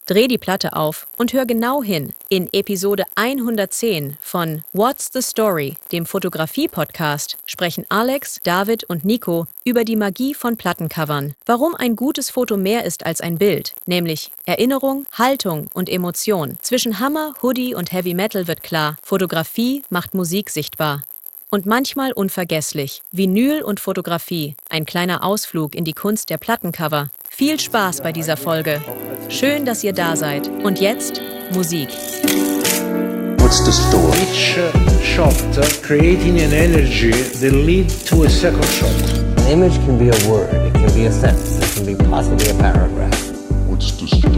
Dreh die Platte auf und hör genau hin. In Episode 110 von What's the Story, dem Fotografie-Podcast, sprechen Alex, David und Nico über die Magie von Plattencovern. Warum ein gutes Foto mehr ist als ein Bild, nämlich Erinnerung, Haltung und Emotion. Zwischen Hammer, Hoodie und Heavy Metal wird klar, Fotografie macht Musik sichtbar. Und manchmal unvergesslich, Vinyl und Fotografie, ein kleiner Ausflug in die Kunst der Plattencover. Viel Spaß bei dieser Folge. Schön, dass ihr da seid. Und jetzt Musik. What's the story? Each shot creating an energy that leads to a second shot. An image can be a word, it can be a sentence, it can be possibly a paragraph. What's the story?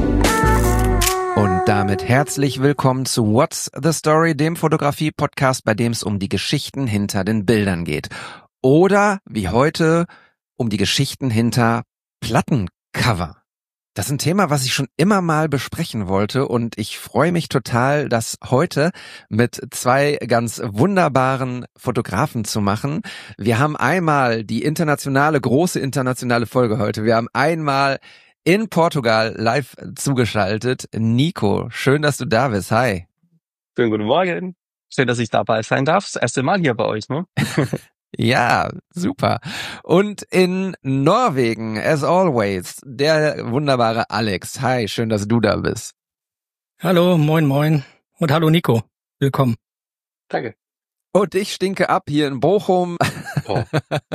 Und damit herzlich willkommen zu What's the Story, dem Fotografie-Podcast, bei dem es um die Geschichten hinter den Bildern geht. Oder, wie heute, um die Geschichten hinter Plattencover. Das ist ein Thema, was ich schon immer mal besprechen wollte und ich freue mich total, das heute mit zwei ganz wunderbaren Fotografen zu machen. Wir haben einmal die große internationale Folge heute. Wir haben einmal in Portugal live zugeschaltet. Nico, schön, dass du da bist. Hi. Schönen guten Morgen. Schön, dass ich dabei sein darf. Das erste Mal hier bei euch, ne? Ja, super. Und in Norwegen, as always, der wunderbare Alex. Hi, schön, dass du da bist. Hallo, moin, moin. Und hallo, Nico. Willkommen. Danke. Und ich stinke ab hier in Bochum. Oh.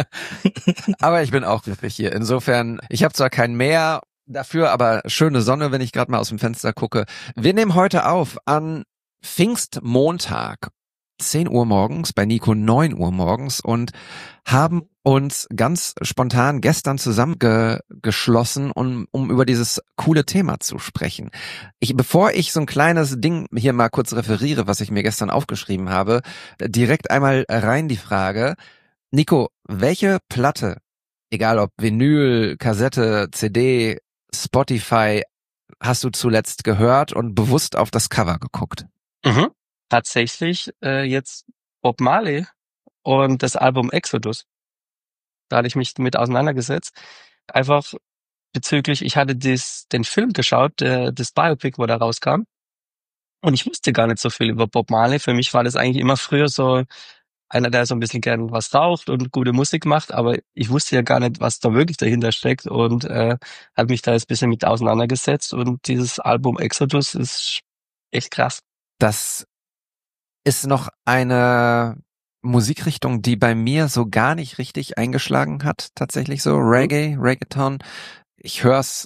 Aber ich bin auch glücklich hier. Insofern, ich habe zwar kein Meer dafür, aber schöne Sonne, wenn ich gerade mal aus dem Fenster gucke. Wir nehmen heute auf an Pfingstmontag, 10 Uhr morgens, bei Nico 9 Uhr morgens und haben uns ganz spontan gestern zusammengeschlossen, um über dieses coole Thema zu sprechen. Bevor ich so ein kleines Ding hier mal kurz referiere, was ich mir gestern aufgeschrieben habe, direkt einmal rein die Frage, Nico, welche Platte, egal ob Vinyl, Kassette, CD, Spotify, hast du zuletzt gehört und bewusst auf das Cover geguckt? Tatsächlich jetzt Bob Marley und das Album Exodus. Da hatte ich mich mit auseinandergesetzt. Einfach bezüglich, ich hatte den Film geschaut, das Biopic, wo da rauskam. Und ich wusste gar nicht so viel über Bob Marley. Für mich war das eigentlich immer früher so einer, der so ein bisschen gern was raucht und gute Musik macht, aber ich wusste ja gar nicht, was da wirklich dahinter steckt und habe mich da jetzt ein bisschen mit auseinandergesetzt und dieses Album Exodus ist echt krass. Das ist noch eine Musikrichtung, die bei mir so gar nicht richtig eingeschlagen hat, tatsächlich so Reggaeton. Ich höre es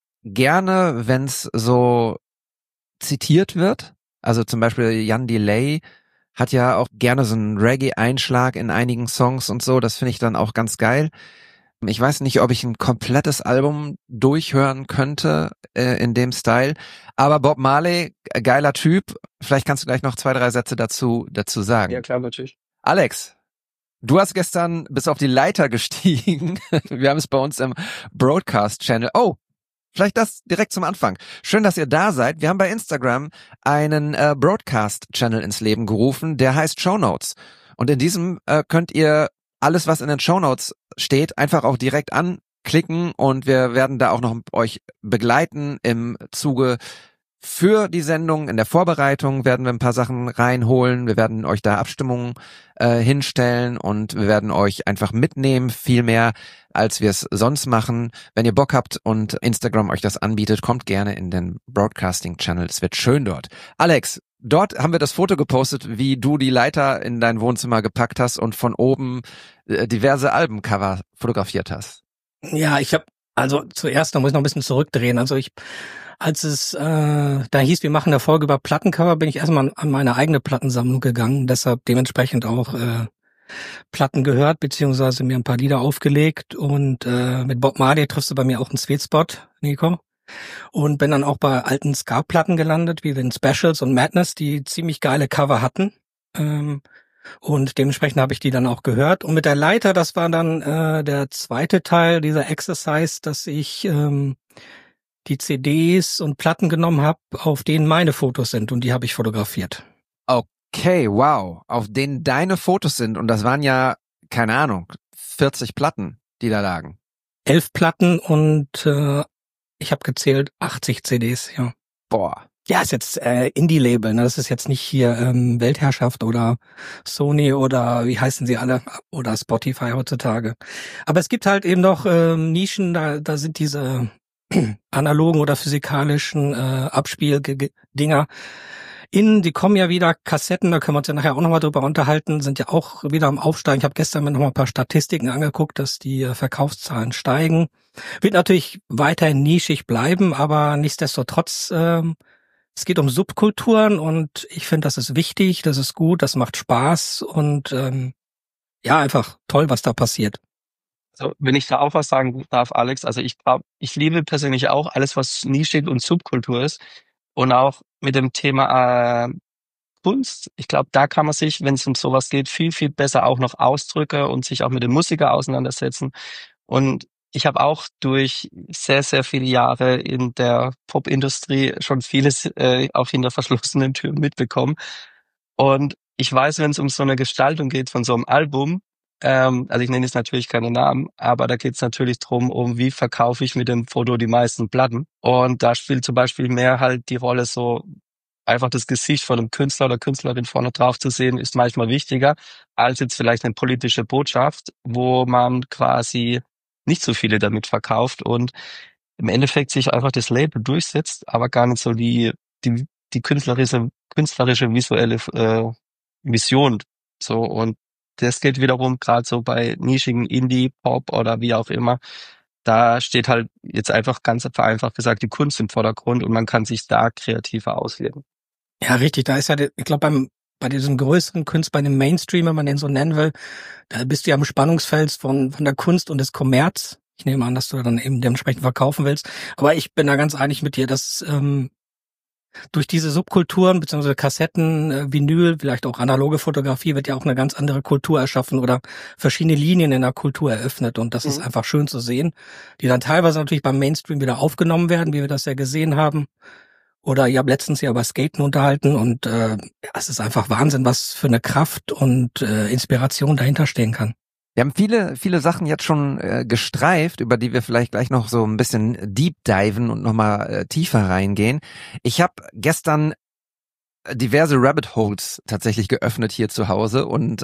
gerne, wenn es so zitiert wird. Also zum Beispiel Jan Delay hat ja auch gerne so einen Reggae-Einschlag in einigen Songs und so. Das finde ich dann auch ganz geil. Ich weiß nicht, ob ich ein komplettes Album durchhören könnte in dem Style. Aber Bob Marley, geiler Typ. Vielleicht kannst du gleich noch 2, 3 Sätze dazu sagen. Ja, klar, natürlich. Alex, du hast gestern bis auf die Leiter gestiegen. Wir haben es bei uns im Broadcast-Channel. Oh, vielleicht das direkt zum Anfang. Schön, dass ihr da seid. Wir haben bei Instagram einen Broadcast-Channel ins Leben gerufen, der heißt Shownotes. Und in diesem könnt ihr alles, was in den Shownotes steht, einfach auch direkt anklicken und wir werden da auch noch euch begleiten im Zuge für die Sendung. In der Vorbereitung werden wir ein paar Sachen reinholen. Wir werden euch da Abstimmungen hinstellen und wir werden euch einfach mitnehmen, viel mehr, als wir es sonst machen. Wenn ihr Bock habt und Instagram euch das anbietet, kommt gerne in den Broadcasting-Channel. Es wird schön dort. Alex, dort haben wir das Foto gepostet, wie du die Leiter in dein Wohnzimmer gepackt hast und von oben diverse Albencover fotografiert hast. Ja, zuerst, da muss ich noch ein bisschen zurückdrehen. Als es da hieß, wir machen eine Folge über Plattencover, bin ich erstmal an meine eigene Plattensammlung gegangen, deshalb dementsprechend auch Platten gehört, beziehungsweise mir ein paar Lieder aufgelegt und mit Bob Marley triffst du bei mir auch einen Sweet Spot, Nico. Und bin dann auch bei alten Ska-Platten gelandet, wie den Specials und Madness, die ziemlich geile Cover hatten. Und dementsprechend habe ich die dann auch gehört. Und mit der Leiter, das war dann der zweite Teil dieser Exercise, dass ich die CDs und Platten genommen habe, auf denen meine Fotos sind und die habe ich fotografiert. Okay, wow. Auf denen deine Fotos sind und das waren ja, keine Ahnung, 40 Platten, die da lagen. 11 Platten und ich habe gezählt 80 CDs, ja. Boah. Ja, ist jetzt Indie-Label, ne? Das ist jetzt nicht hier Weltherrschaft oder Sony oder wie heißen sie alle oder Spotify heutzutage. Aber es gibt halt eben noch Nischen, da sind diese analogen oder physikalischen Abspieldinger die kommen ja wieder, Kassetten, da können wir uns ja nachher auch nochmal drüber unterhalten, sind ja auch wieder am Aufsteigen. Ich habe gestern mir nochmal ein paar Statistiken angeguckt, dass die Verkaufszahlen steigen. Wird natürlich weiterhin nischig bleiben, aber nichtsdestotrotz, es geht um Subkulturen und ich finde, das ist wichtig, das ist gut, das macht Spaß und ja, einfach toll, was da passiert. Also, wenn ich da auch was sagen darf, Alex, also ich liebe persönlich auch alles, was nischig und Subkultur ist. Und auch mit dem Thema Kunst. Ich glaube, da kann man sich, wenn es um sowas geht, viel, viel besser auch noch ausdrücken und sich auch mit dem Musiker auseinandersetzen. Und ich habe auch durch sehr, sehr viele Jahre in der Popindustrie schon vieles auch hinter verschlossenen Türen mitbekommen. Und ich weiß, wenn es um so eine Gestaltung geht von so einem Album, also ich nenne jetzt natürlich keine Namen, aber da geht es natürlich drum, wie verkaufe ich mit dem Foto die meisten Platten. Und da spielt zum Beispiel mehr halt die Rolle so, einfach das Gesicht von einem Künstler oder Künstlerin vorne drauf zu sehen, ist manchmal wichtiger, als jetzt vielleicht eine politische Botschaft, wo man quasi nicht so viele damit verkauft und im Endeffekt sich einfach das Label durchsetzt, aber gar nicht so die künstlerische visuelle Vision. So, und das geht wiederum gerade so bei nischigen Indie, Pop oder wie auch immer. Da steht halt jetzt einfach ganz vereinfacht gesagt die Kunst im Vordergrund und man kann sich da kreativer ausleben. Ja, richtig. Da ist ja, ich glaube, bei diesem größeren Kunst, bei dem Mainstream, wenn man den so nennen will, da bist du ja am Spannungsfeld von der Kunst und des Kommerz. Ich nehme an, dass du dann eben dementsprechend verkaufen willst. Aber ich bin da ganz einig mit dir, dass durch diese Subkulturen beziehungsweise Kassetten, Vinyl, vielleicht auch analoge Fotografie wird ja auch eine ganz andere Kultur erschaffen oder verschiedene Linien in der Kultur eröffnet und das ist einfach schön zu sehen, die dann teilweise natürlich beim Mainstream wieder aufgenommen werden, wie wir das ja gesehen haben. Oder ich habe letztens ja über Skaten unterhalten und ja, es ist einfach Wahnsinn, was für eine Kraft und Inspiration dahinter stehen kann. Wir haben viele Sachen jetzt schon gestreift, über die wir vielleicht gleich noch so ein bisschen deep diven und nochmal tiefer reingehen. Ich habe gestern diverse Rabbit Holes tatsächlich geöffnet hier zu Hause und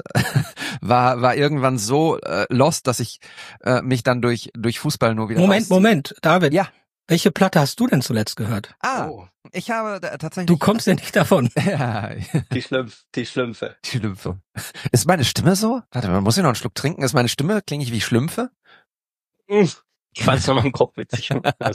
war irgendwann so lost, dass ich mich dann durch Fußball nur wieder Moment, David. Ja. Welche Platte hast du denn zuletzt gehört? Ich habe tatsächlich... Du kommst ja nicht davon. Ja. Die Schlümpfe. Die Schlümpfe. Ist meine Stimme so? Warte, man muss ja noch einen Schluck trinken. Ist meine Stimme, klinge ich wie Schlümpfe? Ich fand's noch mal im Kopf witzig.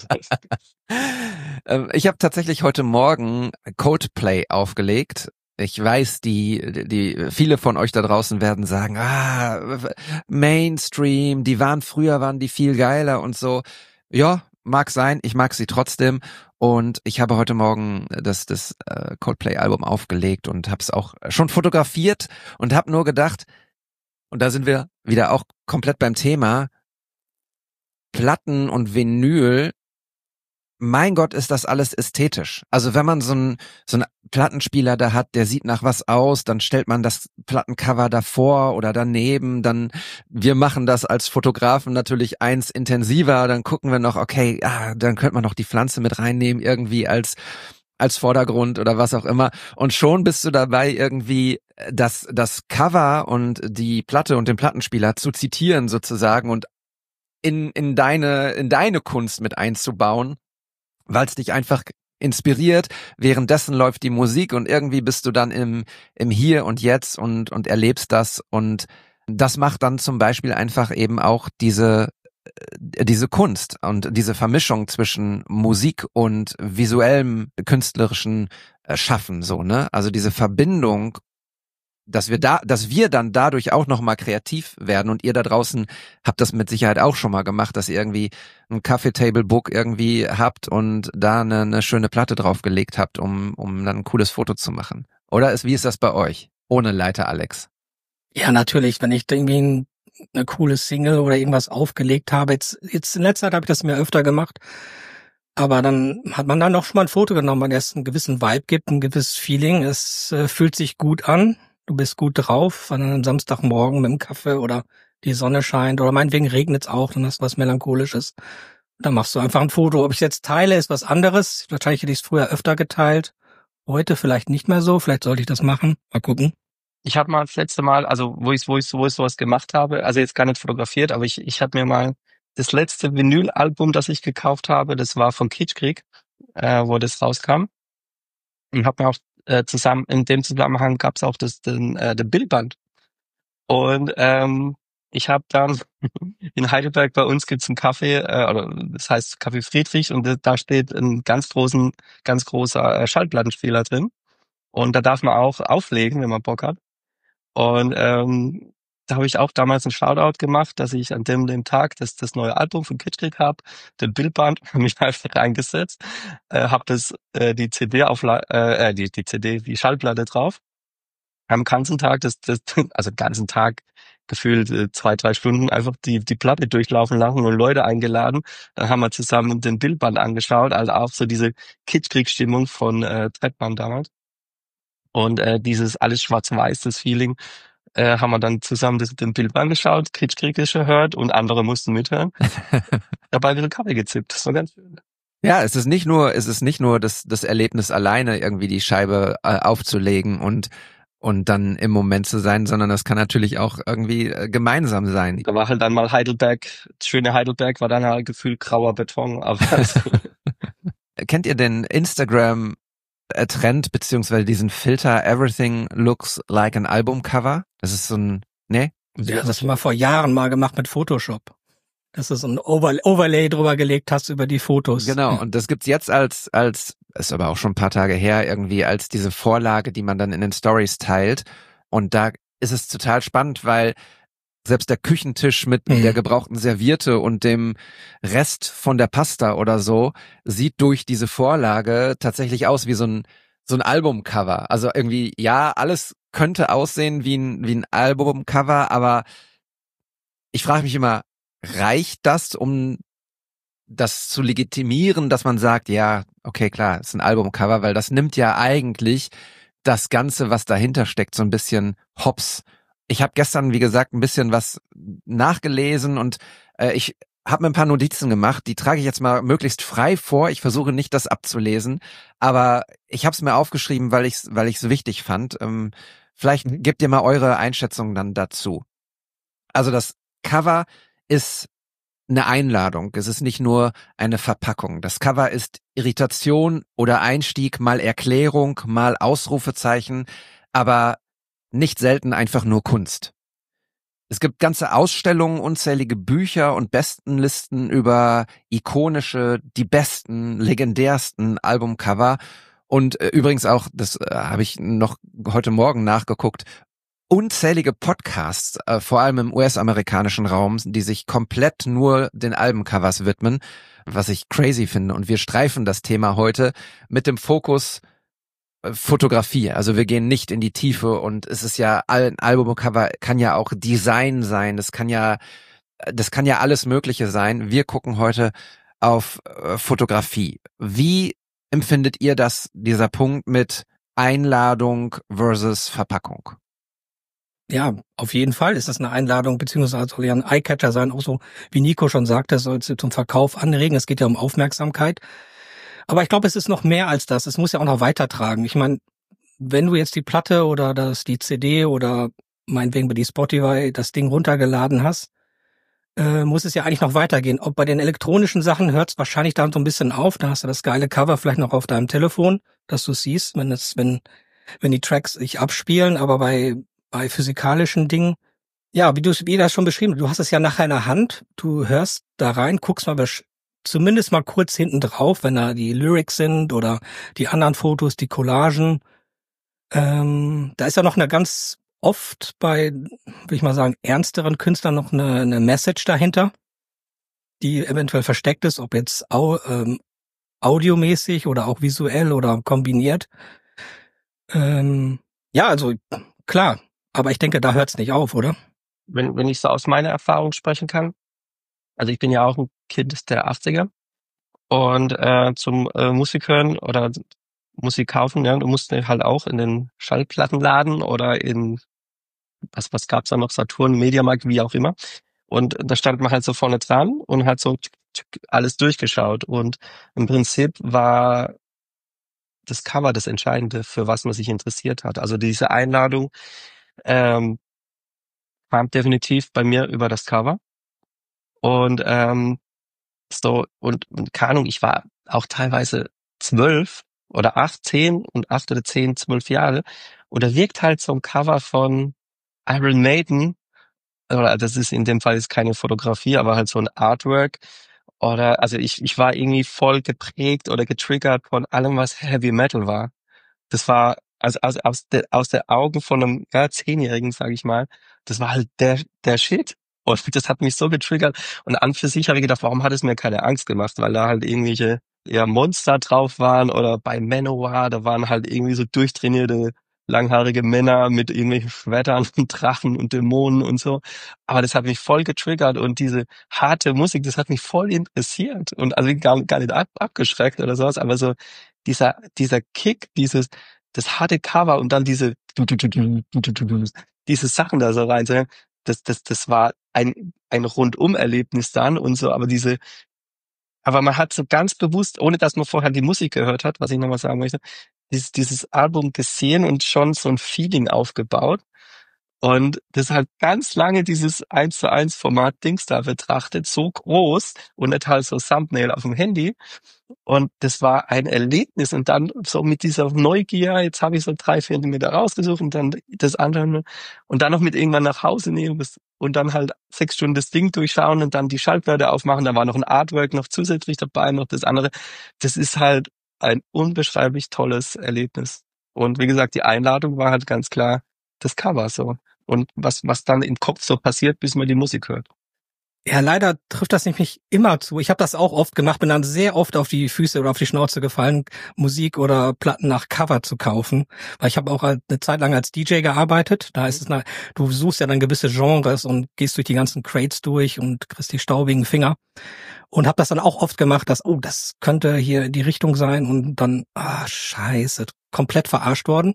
Ich habe tatsächlich heute Morgen Coldplay aufgelegt. Ich weiß, die viele von euch da draußen werden sagen, Mainstream, früher waren die viel geiler und so. Ja, mag sein, ich mag sie trotzdem und ich habe heute Morgen das Coldplay-Album aufgelegt und habe es auch schon fotografiert und habe nur gedacht, und da sind wir wieder auch komplett beim Thema, Platten und Vinyl, mein Gott, ist das alles ästhetisch. Also wenn man so einen Plattenspieler da hat, der sieht nach was aus, dann stellt man das Plattencover davor oder daneben, wir machen das als Fotografen natürlich eins intensiver, dann gucken wir noch, okay, dann könnte man noch die Pflanze mit reinnehmen, irgendwie als Vordergrund oder was auch immer. Und schon bist du dabei, irgendwie das Cover und die Platte und den Plattenspieler zu zitieren sozusagen und in deine Kunst mit einzubauen, weil es dich einfach inspiriert. Währenddessen läuft die Musik und irgendwie bist du dann im Hier und Jetzt und erlebst das. Und das macht dann zum Beispiel einfach eben auch diese Kunst und diese Vermischung zwischen Musik und visuellem, künstlerischen Schaffen, so, ne? Also diese Verbindung, dass wir dann dadurch auch nochmal kreativ werden und ihr da draußen habt das mit Sicherheit auch schon mal gemacht, dass ihr irgendwie ein Coffee-Table-Book irgendwie habt und da eine schöne Platte draufgelegt habt, um dann ein cooles Foto zu machen. Oder wie ist das bei euch? Ohne Leiter, Alex. Ja, natürlich, wenn ich irgendwie eine coole Single oder irgendwas aufgelegt habe, jetzt in letzter Zeit habe ich das mir öfter gemacht, aber dann hat man dann noch schon mal ein Foto genommen, weil es einen gewissen Vibe gibt, ein gewisses Feeling, es fühlt sich gut an. Du bist gut drauf, an einem Samstagmorgen mit dem Kaffee oder die Sonne scheint oder meinetwegen regnet es auch, dann hast du was Melancholisches. dann machst du einfach ein Foto. Ob ich jetzt teile, ist was anderes. Wahrscheinlich hätte ich es früher öfter geteilt. Heute vielleicht nicht mehr so. Vielleicht sollte ich das machen. Mal gucken. Ich habe mal das letzte Mal, also wo ich sowas gemacht habe, also jetzt gar nicht fotografiert, aber ich habe mir mal das letzte Vinylalbum, das ich gekauft habe, das war von Kitschkrieg, wo das rauskam. Und habe mir auch zusammen, in dem Zusammenhang gab es auch der Bildband. Und ich habe dann in Heidelberg bei uns gibt's einen Café, oder das heißt Café Friedrich, und da steht ein ganz großer Schallplattenspieler drin. Und da darf man auch auflegen, wenn man Bock hat. Und da habe ich auch damals einen Shoutout gemacht, dass ich an dem Tag das neue Album von Kitschkrieg habe, den Bildband, habe mich einfach reingesetzt, habe die CD die CD, die Schallplatte drauf, am ganzen Tag also den ganzen Tag gefühlt 2-3 Stunden einfach die Platte durchlaufen lassen und Leute eingeladen. Dann haben wir zusammen den Bildband angeschaut, also auch so diese Kitschkrieg-Stimmung von Trettmann damals. Und dieses alles schwarz-weiß, das Feeling, haben wir dann zusammen den Film angeschaut, Kitschkrieg gehört und andere mussten mithören. Dabei wird Kaffee gezippt. Das war ganz schön. Ja, es ist nicht nur das Erlebnis alleine, irgendwie die Scheibe aufzulegen und dann im Moment zu sein, sondern das kann natürlich auch irgendwie gemeinsam sein. Da war halt dann mal Heidelberg, das schöne Heidelberg war dann halt gefühlt grauer Beton. Aber Kennt ihr den Instagram Trend, beziehungsweise diesen Filter Everything looks like an album cover? Das ist so ein, ne? Ja, das haben wir vor Jahren mal gemacht mit Photoshop. Dass du so ein Overlay drüber gelegt hast über die Fotos. Genau, und das gibt's jetzt als, ist aber auch schon ein paar Tage her, irgendwie als diese Vorlage, die man dann in den Stories teilt. Und da ist es total spannend, weil selbst der Küchentisch mit der gebrauchten Serviette und dem Rest von der Pasta oder so sieht durch diese Vorlage tatsächlich aus wie so ein Albumcover. Also irgendwie, ja, alles könnte aussehen wie ein Albumcover, aber ich frage mich immer, reicht das, um das zu legitimieren, dass man sagt, ja, okay, klar, ist ein Albumcover, weil das nimmt ja eigentlich das Ganze, was dahinter steckt, so ein bisschen hops. Ich habe gestern, wie gesagt, ein bisschen was nachgelesen und ich habe mir ein paar Notizen gemacht. Die trage ich jetzt mal möglichst frei vor. Ich versuche nicht, das abzulesen, aber ich habe es mir aufgeschrieben, weil ich es wichtig fand. Vielleicht gebt ihr mal eure Einschätzung dann dazu. Also das Cover ist eine Einladung. Es ist nicht nur eine Verpackung. Das Cover ist Irritation oder Einstieg, mal Erklärung, mal Ausrufezeichen, aber nicht selten einfach nur Kunst. Es gibt ganze Ausstellungen, unzählige Bücher und Bestenlisten über ikonische, die besten, legendärsten Albumcover. Und übrigens auch, das habe ich noch heute Morgen nachgeguckt, unzählige Podcasts, vor allem im US-amerikanischen Raum, die sich komplett nur den Albencovers widmen, was ich crazy finde. Und wir streifen das Thema heute mit dem Fokus Fotografie. Also wir gehen nicht in die Tiefe und es ist ja, ein Albumcover kann ja auch Design sein, das kann ja alles Mögliche sein. Wir gucken heute auf Fotografie. Wie empfindet ihr das, dieser Punkt mit Einladung versus Verpackung? Ja, auf jeden Fall ist das eine Einladung, beziehungsweise soll ja ein Eyecatcher sein, auch so, wie Nico schon sagte, soll es zum Verkauf anregen. Es geht ja um Aufmerksamkeit. Aber ich glaube, es ist noch mehr als das. Es muss ja auch noch weitertragen. Ich meine, wenn du jetzt die Platte oder die CD oder meinetwegen bei die Spotify das Ding runtergeladen hast, muss es ja eigentlich noch weitergehen. Ob bei den elektronischen Sachen hört es wahrscheinlich dann so ein bisschen auf. Da hast du das geile Cover vielleicht noch auf deinem Telefon, dass du siehst, wenn die Tracks sich abspielen. Aber bei physikalischen Dingen, ja, wie das schon beschrieben, du hast es ja nachher in der Hand, du hörst da rein, guckst mal zumindest mal kurz hinten drauf, wenn da die Lyrics sind oder die anderen Fotos, die Collagen. Da ist ja noch eine ganz oft bei, würde ich mal sagen, ernsteren Künstlern noch eine Message dahinter, die eventuell versteckt ist, ob jetzt audiomäßig oder auch visuell oder kombiniert. Ja, also klar, aber ich denke, da hört's nicht auf, oder? Wenn ich so aus meiner Erfahrung sprechen kann, also ich bin ja auch ein Kind der 80er und zum Musik hören oder Musik kaufen, ja, du musst halt auch in den Schallplattenladen oder in was gab's da noch, Saturn, Mediamarkt, wie auch immer. Und da stand man halt so vorne dran und hat so alles durchgeschaut und im Prinzip war das Cover das Entscheidende, für was man sich interessiert hat. Also diese Einladung ähm, kam definitiv bei mir über das Cover und keine Ahnung, ich war auch teilweise 12 oder 8, 10 und 8 oder 10, 12 Jahre und da wirkt halt so ein Cover von Iron Maiden, oder das ist in dem Fall jetzt keine Fotografie, aber halt so ein Artwork. Oder also ich war irgendwie voll geprägt oder getriggert von allem, was Heavy Metal war. Das war also aus der Augen von einem Zehnjährigen, sage ich mal, das war halt der Shit. Und das hat mich so getriggert. Und an für sich habe ich gedacht, warum hat es mir keine Angst gemacht? Weil da halt irgendwelche Monster drauf waren oder bei Manowar, da waren halt irgendwie so durchtrainierte langhaarige Männer mit irgendwelchen Schwertern und Drachen und Dämonen und so. Aber das hat mich voll getriggert und diese harte Musik, das hat mich voll interessiert und also gar nicht abgeschreckt oder sowas, aber so dieser Kick, das harte Cover und dann diese Sachen da so rein, so, das war ein Rundum-Erlebnis dann und so, aber man hat so ganz bewusst, ohne dass man vorher die Musik gehört hat, was ich nochmal sagen möchte, dieses Album gesehen und schon so ein Feeling aufgebaut. Und das halt ganz lange dieses 1:1 Format Dings da betrachtet, so groß und nicht halt so Thumbnail auf dem Handy. Und das war ein Erlebnis. Und dann so mit dieser Neugier, jetzt habe ich so 3, 4 Millimeter rausgesucht und dann das andere und dann noch mit irgendwann nach Hause nehmen und dann halt 6 Stunden das Ding durchschauen und dann die Schallplatte aufmachen. Da war noch ein Artwork noch zusätzlich dabei, noch das andere. Das ist halt ein unbeschreiblich tolles Erlebnis. Und wie gesagt, die Einladung war halt ganz klar das Cover so. Und was dann im Kopf so passiert, bis man die Musik hört. Ja, leider trifft das nämlich immer zu. Ich habe das auch oft gemacht, bin dann sehr oft auf die Füße oder auf die Schnauze gefallen, Musik oder Platten nach Cover zu kaufen. Weil ich habe auch eine Zeit lang als DJ gearbeitet. Da ist es du suchst ja dann gewisse Genres und gehst durch die ganzen Crates durch und kriegst die staubigen Finger. Und habe das dann auch oft gemacht, dass, das könnte hier die Richtung sein und dann, scheiße, komplett verarscht worden.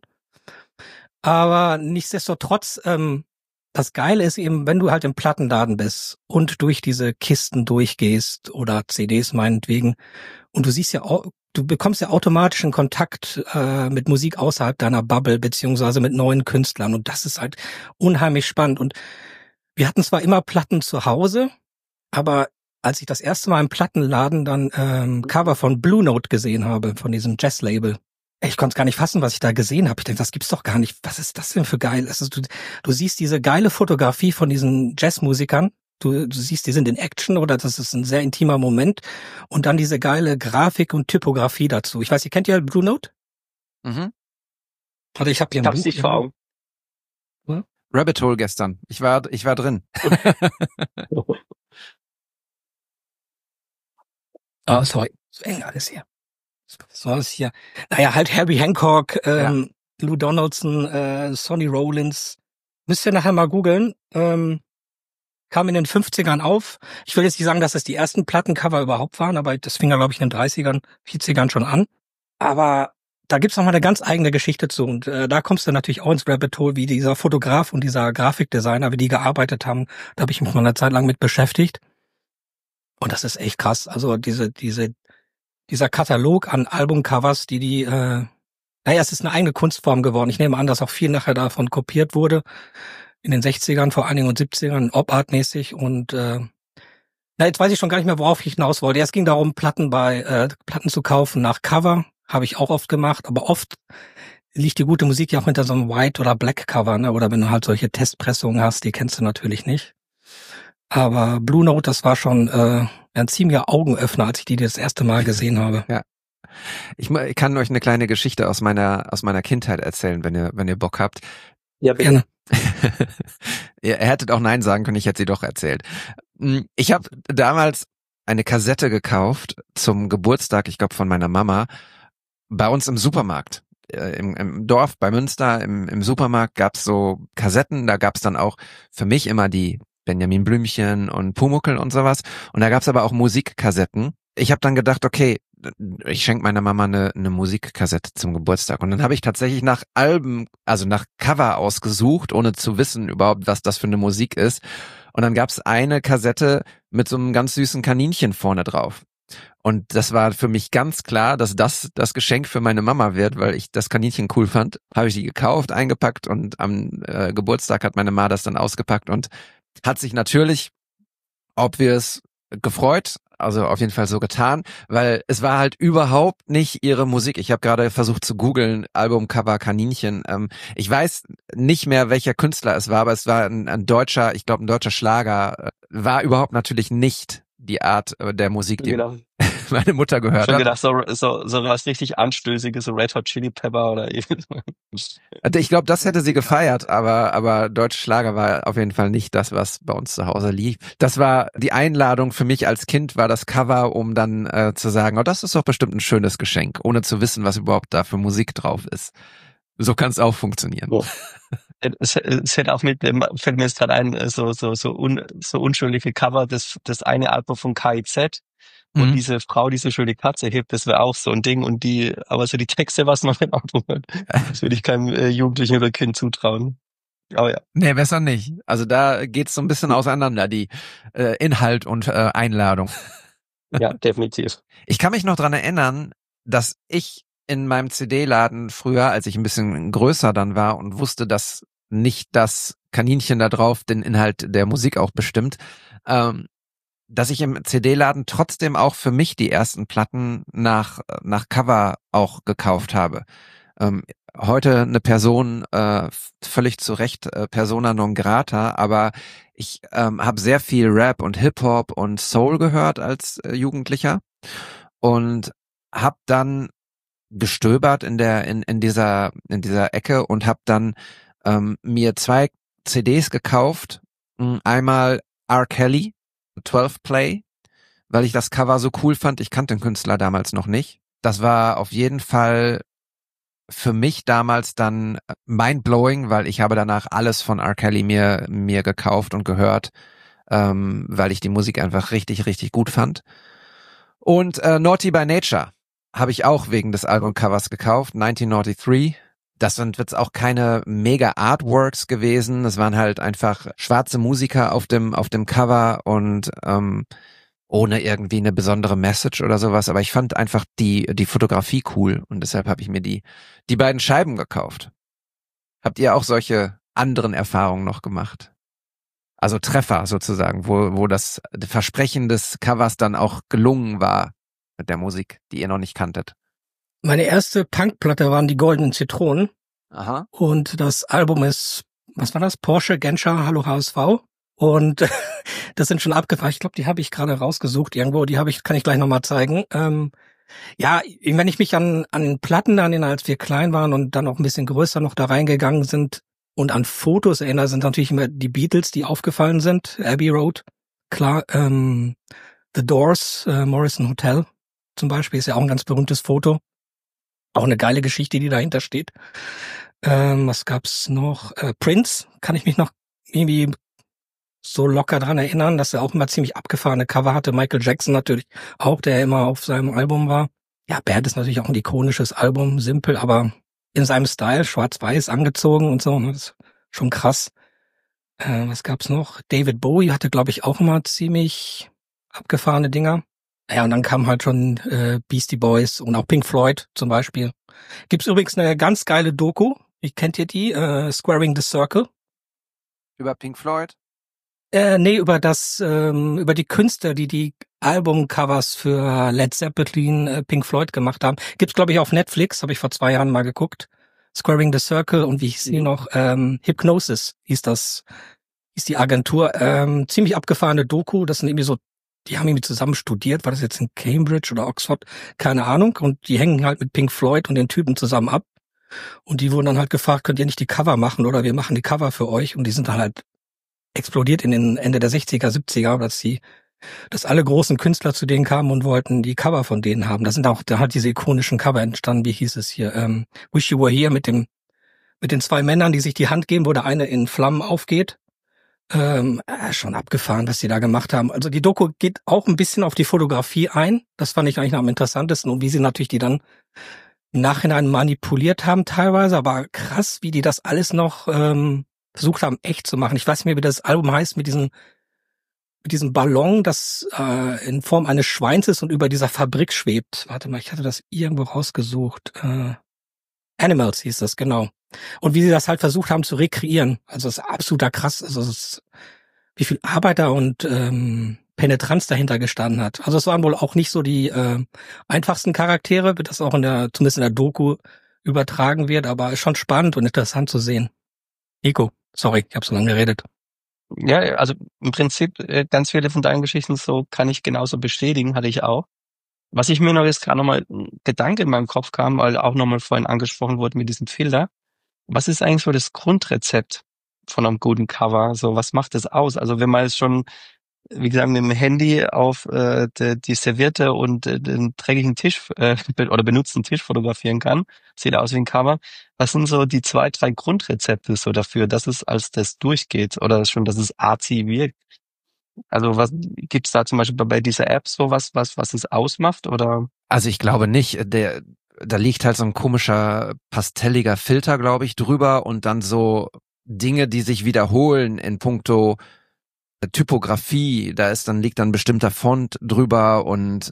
Aber nichtsdestotrotz, das Geile ist eben, wenn du halt im Plattenladen bist und durch diese Kisten durchgehst oder CDs meinetwegen und du bekommst ja automatisch einen Kontakt mit Musik außerhalb deiner Bubble beziehungsweise mit neuen Künstlern und das ist halt unheimlich spannend. Und wir hatten zwar immer Platten zu Hause, aber als ich das erste Mal im Plattenladen dann Cover von Blue Note gesehen habe, von diesem Jazz-Label, ich konnte es gar nicht fassen, was ich da gesehen habe. Ich denke, das gibt's doch gar nicht. Was ist das denn für geil? Du siehst diese geile Fotografie von diesen Jazzmusikern. Du siehst, die sind in Action oder das ist ein sehr intimer Moment. Und dann diese geile Grafik und Typografie dazu. Ich weiß, ihr kennt ja Blue Note? Mhm. Oder ich habe hier ein Buch nicht vor Augen. Ja? Rabbit Hole gestern. Ich war drin. Sorry. So eng alles hier. So alles hier. Naja, halt Herbie Hancock, Lou Donaldson, Sonny Rollins. Müsst ihr nachher mal googeln. Kam in den 50ern auf. Ich will jetzt nicht sagen, dass das die ersten Plattencover überhaupt waren, aber das fing ja, glaube ich, in den 30ern, 40ern schon an. Aber da gibt's noch mal eine ganz eigene Geschichte zu. Und da kommst du natürlich auch ins Rabbit Hole, wie dieser Fotograf und dieser Grafikdesigner, wie die gearbeitet haben. Da habe ich mich mal eine Zeit lang mit beschäftigt. Und das ist echt krass. Also dieser Katalog an Albumcovers, es ist eine eigene Kunstform geworden. Ich nehme an, dass auch viel nachher davon kopiert wurde. In den 60ern vor allen Dingen und 70ern, Op-Art-mäßig. Und jetzt weiß ich schon gar nicht mehr, worauf ich hinaus wollte. Es ging darum, Platten zu kaufen nach Cover. Habe ich auch oft gemacht. Aber oft liegt die gute Musik ja auch hinter so einem White- oder Black-Cover. Ne? Oder wenn du halt solche Testpressungen hast, die kennst du natürlich nicht. Aber Blue Note, das war schon ein ziemlicher Augenöffner, als ich die das erste Mal gesehen habe. Ja. Ich kann euch eine kleine Geschichte aus meiner Kindheit erzählen, wenn ihr Bock habt. Ja, bitte. Gerne. Ihr hättet auch Nein sagen können, ich hätte sie doch erzählt. Ich habe damals eine Kassette gekauft zum Geburtstag, ich glaube von meiner Mama, bei uns im Supermarkt. Im Dorf bei Münster, im Supermarkt gab's so Kassetten, da gab's dann auch für mich immer die Benjamin Blümchen und Pumuckl und sowas. Und da gab's aber auch Musikkassetten. Ich habe dann gedacht, okay, ich schenke meiner Mama eine Musikkassette zum Geburtstag. Und dann habe ich tatsächlich nach Alben, also nach Cover ausgesucht, ohne zu wissen überhaupt, was das für eine Musik ist. Und dann gab's eine Kassette mit so einem ganz süßen Kaninchen vorne drauf. Und das war für mich ganz klar, dass das Geschenk für meine Mama wird, weil ich das Kaninchen cool fand. Habe ich die gekauft, eingepackt und am Geburtstag hat meine Ma das dann ausgepackt und hat sich natürlich obvious gefreut, also auf jeden Fall so getan, weil es war halt überhaupt nicht ihre Musik. Ich habe gerade versucht zu googeln, Albumcover Kaninchen. Ich weiß nicht mehr, welcher Künstler es war, aber es war ein deutscher, ich glaube ein deutscher Schlager. War überhaupt natürlich nicht die Art der Musik, die meine Mutter gehört Schon hat. gedacht, so was richtig Anstößiges, so Red Hot Chili Pepper oder irgendwas. Ich glaube, das hätte sie gefeiert, aber deutsche Schlager war auf jeden Fall nicht das, was bei uns zu Hause lief. Das war die Einladung für mich als Kind, war das Cover, um dann zu sagen, oh, das ist doch bestimmt ein schönes Geschenk, ohne zu wissen, was überhaupt da für Musik drauf ist. So kann es auch funktionieren. Oh. Es hätte auch fällt mir jetzt gerade ein, so unschuldige Cover, das eine Album von KIZ, wo diese Frau diese schöne Katze hebt, das wäre auch so ein Ding und aber so die Texte, was man im Album hört, das würde ich keinem Jugendlichen oder Kind zutrauen. Aber ja. Nee, besser nicht. Also da geht's so ein bisschen auseinander, die Inhalt und Einladung. Ja, definitiv. Ich kann mich noch dran erinnern, dass ich in meinem CD-Laden früher, als ich ein bisschen größer dann war und wusste, dass nicht das Kaninchen da drauf den Inhalt der Musik auch bestimmt, dass ich im CD-Laden trotzdem auch für mich die ersten Platten nach Cover auch gekauft habe. Heute eine Person, völlig zu Recht Persona non grata, aber ich habe sehr viel Rap und Hip-Hop und Soul gehört als Jugendlicher und habe dann gestöbert in dieser Ecke und habe dann mir 2 CDs gekauft. Einmal R. Kelly, 12 Play, weil ich das Cover so cool fand. Ich kannte den Künstler damals noch nicht. Das war auf jeden Fall für mich damals dann mindblowing, weil ich habe danach alles von R. Kelly mir gekauft und gehört, weil ich die Musik einfach richtig, richtig gut fand. Und Naughty by Nature habe ich auch wegen des Albumcovers gekauft, 1993. Das sind jetzt auch keine mega Artworks gewesen. Das waren halt einfach schwarze Musiker auf dem Cover und ohne irgendwie eine besondere Message oder sowas. Aber ich fand einfach die Fotografie cool und deshalb habe ich mir die beiden Scheiben gekauft. Habt ihr auch solche anderen Erfahrungen noch gemacht? Also Treffer sozusagen, wo das Versprechen des Covers dann auch gelungen war mit der Musik, die ihr noch nicht kanntet. Meine erste Punkplatte waren die Goldenen Zitronen. Aha. Und das Album ist, was war das? Porsche, Genscher, Hallo HSV. Und das sind schon abgefahren. Ich glaube, die habe ich gerade rausgesucht irgendwo. Kann ich gleich nochmal zeigen. Ja, wenn ich mich an Platten erinnere, als wir klein waren und dann auch ein bisschen größer noch da reingegangen sind und an Fotos erinnere, sind natürlich immer die Beatles, die aufgefallen sind. Abbey Road, klar. The Doors, Morrison Hotel zum Beispiel ist ja auch ein ganz berühmtes Foto. Auch eine geile Geschichte, die dahinter steht. Was gab's noch? Prince, kann ich mich noch irgendwie so locker dran erinnern, dass er auch immer ziemlich abgefahrene Cover hatte. Michael Jackson natürlich auch, der immer auf seinem Album war. Ja, Bad ist natürlich auch ein ikonisches Album, simpel, aber in seinem Style, schwarz-weiß angezogen und so. Das ist schon krass. Was gab's noch? David Bowie hatte, glaube ich, auch immer ziemlich abgefahrene Dinger. Ja, und dann kamen halt schon Beastie Boys und auch Pink Floyd zum Beispiel. Gibt's übrigens eine ganz geile Doku. Kennt ihr die? Squaring the Circle. Über Pink Floyd? Nee, über die Künstler, die Albumcovers für Led Zeppelin, Pink Floyd gemacht haben. Gibt's, glaube ich, auf Netflix. Habe ich vor 2 Jahren mal geguckt. Squaring the Circle und wie hieß die noch? Hypnosis hieß die Agentur. Ziemlich abgefahrene Doku. Das sind irgendwie so, die haben irgendwie zusammen studiert. War das jetzt in Cambridge oder Oxford? Keine Ahnung. Und die hängen halt mit Pink Floyd und den Typen zusammen ab. Und die wurden dann halt gefragt, könnt ihr nicht die Cover machen oder wir machen die Cover für euch. Und die sind dann halt explodiert in den Ende der 60er, 70er, dass alle großen Künstler zu denen kamen und wollten die Cover von denen haben. Da hat diese ikonischen Cover entstanden, wie hieß es hier, Wish You Were Here mit den 2 Männern, die sich die Hand geben, wo der eine in Flammen aufgeht. Schon abgefahren, was die da gemacht haben. Also die Doku geht auch ein bisschen auf die Fotografie ein. Das fand ich eigentlich noch am interessantesten und wie sie natürlich die dann im Nachhinein manipuliert haben teilweise, aber krass, wie die das alles noch versucht haben, echt zu machen. Ich weiß nicht mehr, wie das Album heißt mit diesen mit diesem Ballon, das in Form eines Schweins ist und über dieser Fabrik schwebt. Warte mal, ich hatte das irgendwo rausgesucht. Animals hieß das, genau. Und wie sie das halt versucht haben zu rekreieren. Also das ist absoluter krass. Also es ist, wie viel Arbeit da und Penetranz dahinter gestanden hat. Also es waren wohl auch nicht so die einfachsten Charaktere, wie das auch zumindest in der Doku übertragen wird, aber ist schon spannend und interessant zu sehen. Nico, sorry, ich habe so lange geredet. Ja, also im Prinzip ganz viele von deinen Geschichten so kann ich genauso bestätigen, hatte ich auch. Was ich mir noch jetzt gerade nochmal Gedanke in meinem Kopf kam, weil auch nochmal vorhin angesprochen wurde mit diesem Filter. Was ist eigentlich so das Grundrezept von einem guten Cover? So, was macht das aus? Also wenn man jetzt schon, wie gesagt, mit dem Handy auf die Serviette und den dreckigen Tisch oder benutzten Tisch fotografieren kann, sieht aus wie ein Cover. Was sind so die 2, 3 Grundrezepte so dafür, dass es als das durchgeht oder schon, dass es artsy wirkt? Also was gibt's da zum Beispiel bei dieser App so was es ausmacht oder? Also ich glaube nicht, da liegt halt so ein komischer pastelliger Filter, glaube ich, drüber und dann so Dinge, die sich wiederholen in puncto Typografie, liegt dann ein bestimmter Font drüber und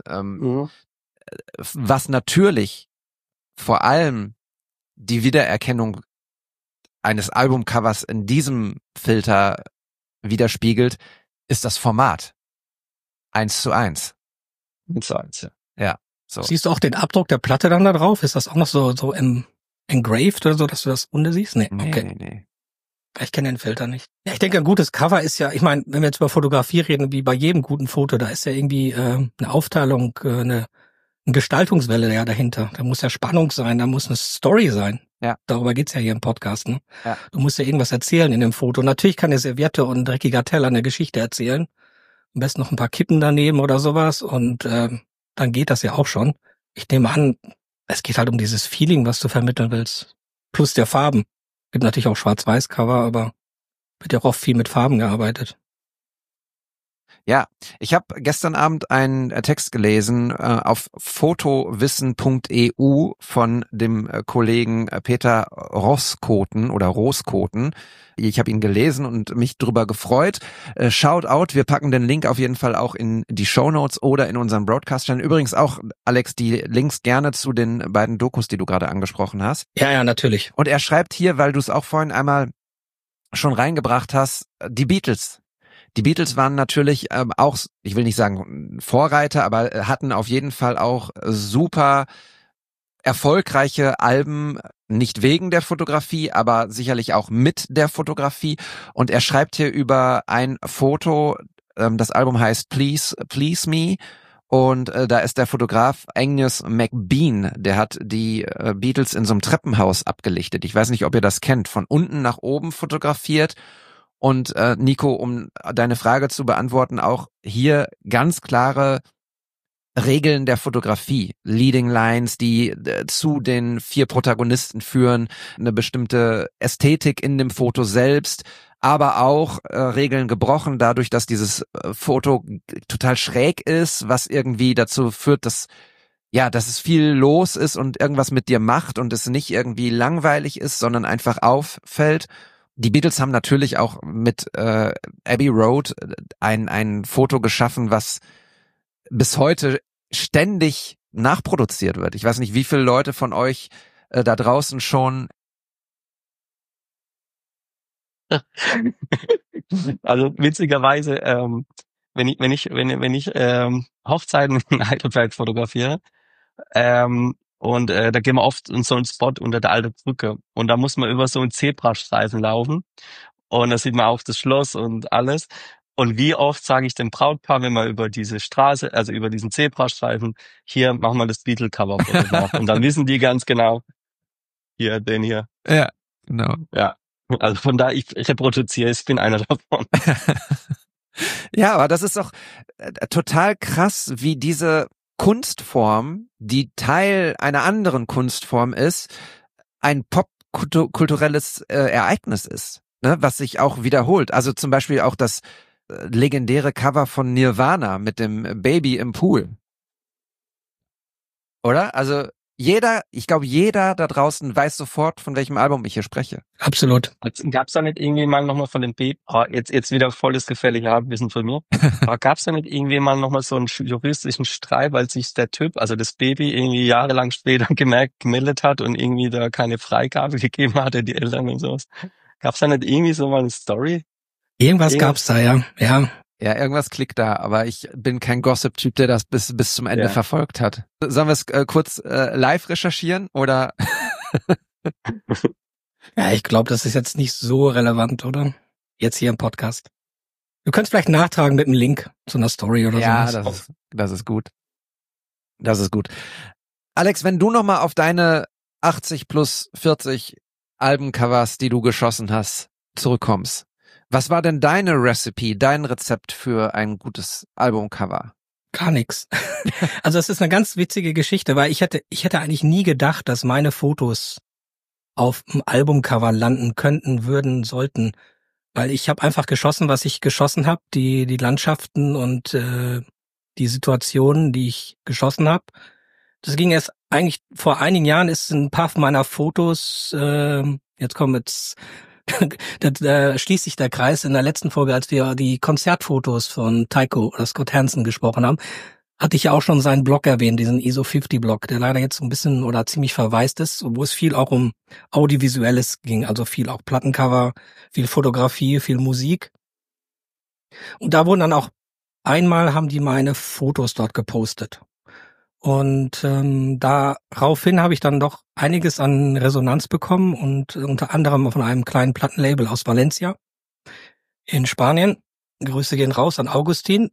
was natürlich vor allem die Wiedererkennung eines Albumcovers in diesem Filter widerspiegelt, ist das Format. 1:1. 1:1, ja. Ja. So. Siehst du auch den Abdruck der Platte dann da drauf? Ist das auch noch so engraved oder so, dass du das unten siehst? Nee, okay. Nee. Ich kenne den Filter nicht. Ja, ich denke, ein gutes Cover ist ja, ich meine, wenn wir jetzt über Fotografie reden, wie bei jedem guten Foto, da ist ja irgendwie eine Aufteilung, eine Gestaltungswelle ja dahinter. Da muss ja Spannung sein, da muss eine Story sein. Ja. Darüber geht's ja hier im Podcast. Ne? Ja. Du musst ja irgendwas erzählen in dem Foto. Natürlich kann eine Serviette und ein dreckiger Teller eine Geschichte erzählen. Am besten noch ein paar Kippen daneben oder sowas und dann geht das ja auch schon. Ich nehme an, es geht halt um dieses Feeling, was du vermitteln willst. Plus der Farben. Gibt natürlich auch Schwarz-Weiß-Cover, aber wird ja auch oft viel mit Farben gearbeitet. Ja, ich habe gestern Abend einen Text gelesen auf fotowissen.eu von dem Kollegen Peter Roskoten oder Roskoten. Ich habe ihn gelesen und mich drüber gefreut. Shout out, wir packen den Link auf jeden Fall auch in die Shownotes oder in unseren Broadcast-Channel. Übrigens auch, Alex, die Links gerne zu den beiden Dokus, die du gerade angesprochen hast. Ja, natürlich. Und er schreibt hier, weil du es auch vorhin einmal schon reingebracht hast, die Beatles. Die Beatles waren natürlich auch, ich will nicht sagen Vorreiter, aber hatten auf jeden Fall auch super erfolgreiche Alben, nicht wegen der Fotografie, aber sicherlich auch mit der Fotografie. Und er schreibt hier über ein Foto, das Album heißt Please Me. Und da ist der Fotograf Angus McBean, der hat die Beatles in so einem Treppenhaus abgelichtet. Ich weiß nicht, ob ihr das kennt, von unten nach oben fotografiert. Und Nico, um deine Frage zu beantworten, auch hier ganz klare Regeln der Fotografie, Leading Lines, die zu den 4 Protagonisten führen, eine bestimmte Ästhetik in dem Foto selbst, aber auch Regeln gebrochen, dadurch, dass dieses Foto total schräg ist, was irgendwie dazu führt, dass es viel los ist und irgendwas mit dir macht und es nicht irgendwie langweilig ist, sondern einfach auffällt. Die Beatles haben natürlich auch mit Abbey Road ein Foto geschaffen, was bis heute ständig nachproduziert wird. Ich weiß nicht, wie viele Leute von euch da draußen schon. Also witzigerweise, wenn ich Hochzeiten in Heidelberg fotografiere, und da gehen wir oft in so einen Spot unter der alten Brücke und da muss man über so einen Zebrastreifen laufen und da sieht man auch das Schloss und alles. Und wie oft sage ich dem Brautpaar, wenn wir über diese Straße, also über diesen Zebrastreifen, hier machen wir das Beatle-Cover-Foto nach. Und dann wissen die ganz genau, hier, den hier. Ja, genau. Ja, also von da, ich reproduziere, ich bin einer davon. Ja, aber das ist doch total krass, wie diese Kunstform, die Teil einer anderen Kunstform ist, ein popkulturelles Ereignis ist, ne, was sich auch wiederholt. Also zum Beispiel auch das legendäre Cover von Nirvana mit dem Baby im Pool. Oder? Also ich glaube, jeder da draußen weiß sofort, von welchem Album ich hier spreche. Absolut. Gab's da nicht irgendwie mal nochmal von dem Baby, jetzt wieder volles gefährliche Halbwissen von mir, aber gab's da nicht irgendwie mal nochmal so einen juristischen Streit, weil sich der Typ, also das Baby, irgendwie jahrelang später gemeldet hat und irgendwie da keine Freigabe gegeben hatte, die Eltern und sowas? Gab's da nicht irgendwie so mal eine Story? Irgendwas gab's da, ja. Ja. Ja, irgendwas klickt da, aber ich bin kein Gossip-Typ, der das bis zum Ende verfolgt hat. Sollen wir es kurz live recherchieren oder? Ja, ich glaube, das ist jetzt nicht so relevant, oder? Jetzt hier im Podcast. Du könntest vielleicht nachtragen mit einem Link zu einer Story oder ja, sowas. das ist gut. Das ist gut. Alex, wenn du nochmal auf deine 80 plus 40 Albencovers, die du geschossen hast, zurückkommst, was war denn deine Recipe, dein Rezept für ein gutes Albumcover? Gar nichts. Also es ist eine ganz witzige Geschichte, weil ich hätte eigentlich nie gedacht, dass meine Fotos auf dem Albumcover landen könnten, würden, sollten. Weil ich habe einfach geschossen, was ich geschossen habe, die Landschaften und die Situationen, die ich geschossen habe. Das ging erst eigentlich vor einigen Jahren, ist ein paar meiner Fotos, da schließt sich der Kreis. In der letzten Folge, als wir die Konzertfotos von Tycho oder Scott Hansen gesprochen haben, hatte ich ja auch schon seinen Blog erwähnt, diesen ISO50-Blog, der leider jetzt so ein bisschen oder ziemlich verwaist ist, wo es viel auch um Audiovisuelles ging, also viel auch Plattencover, viel Fotografie, viel Musik. Und da wurden dann auch einmal haben die meine Fotos dort gepostet. Und daraufhin habe ich dann doch einiges an Resonanz bekommen und unter anderem von einem kleinen Plattenlabel aus Valencia in Spanien. Grüße gehen raus an Augustin.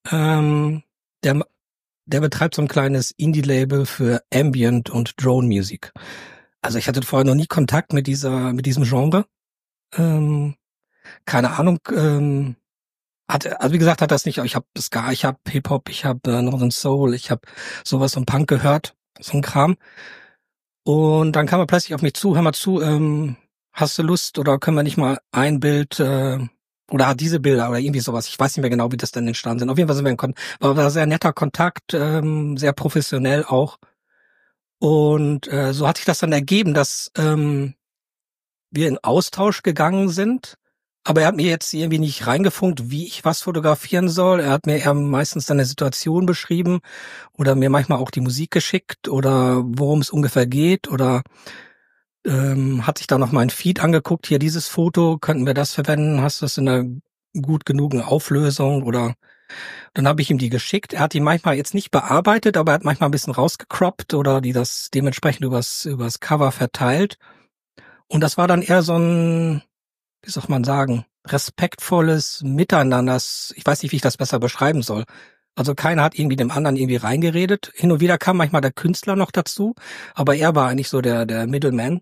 Der betreibt so ein kleines Indie-Label für Ambient und Drone-Musik. Also ich hatte vorher noch nie Kontakt mit diesem Genre. Keine Ahnung. Also wie gesagt, hat das nicht. Ich habe Ska, ich habe Hip-Hop, ich habe Northern Soul, ich habe sowas und Punk gehört, so ein Kram. Und dann kam er plötzlich auf mich zu, hör mal zu, hast du Lust oder können wir nicht mal ein Bild oder hat diese Bilder oder irgendwie sowas. Ich weiß nicht mehr genau, wie das denn entstanden sind. Auf jeden Fall sind wir in Kontakt. War sehr netter Kontakt, sehr professionell auch. Und so hat sich das dann ergeben, dass wir in Austausch gegangen sind. Aber er hat mir jetzt irgendwie nicht reingefunkt, wie ich was fotografieren soll. Er hat mir eher meistens dann eine Situation beschrieben oder mir manchmal auch die Musik geschickt oder worum es ungefähr geht oder hat sich da noch mein Feed angeguckt. Hier dieses Foto, könnten wir das verwenden? Hast du das in einer gut genugen Auflösung? Oder dann habe ich ihm die geschickt. Er hat die manchmal jetzt nicht bearbeitet, aber er hat manchmal ein bisschen rausgecroppt oder die das dementsprechend übers Cover verteilt. Und das war dann eher so ein, wie soll man sagen, respektvolles Miteinander. Ich weiß nicht, wie ich das besser beschreiben soll. Also keiner hat irgendwie dem anderen irgendwie reingeredet. Hin und wieder kam manchmal der Künstler noch dazu, aber er war eigentlich so der Middleman.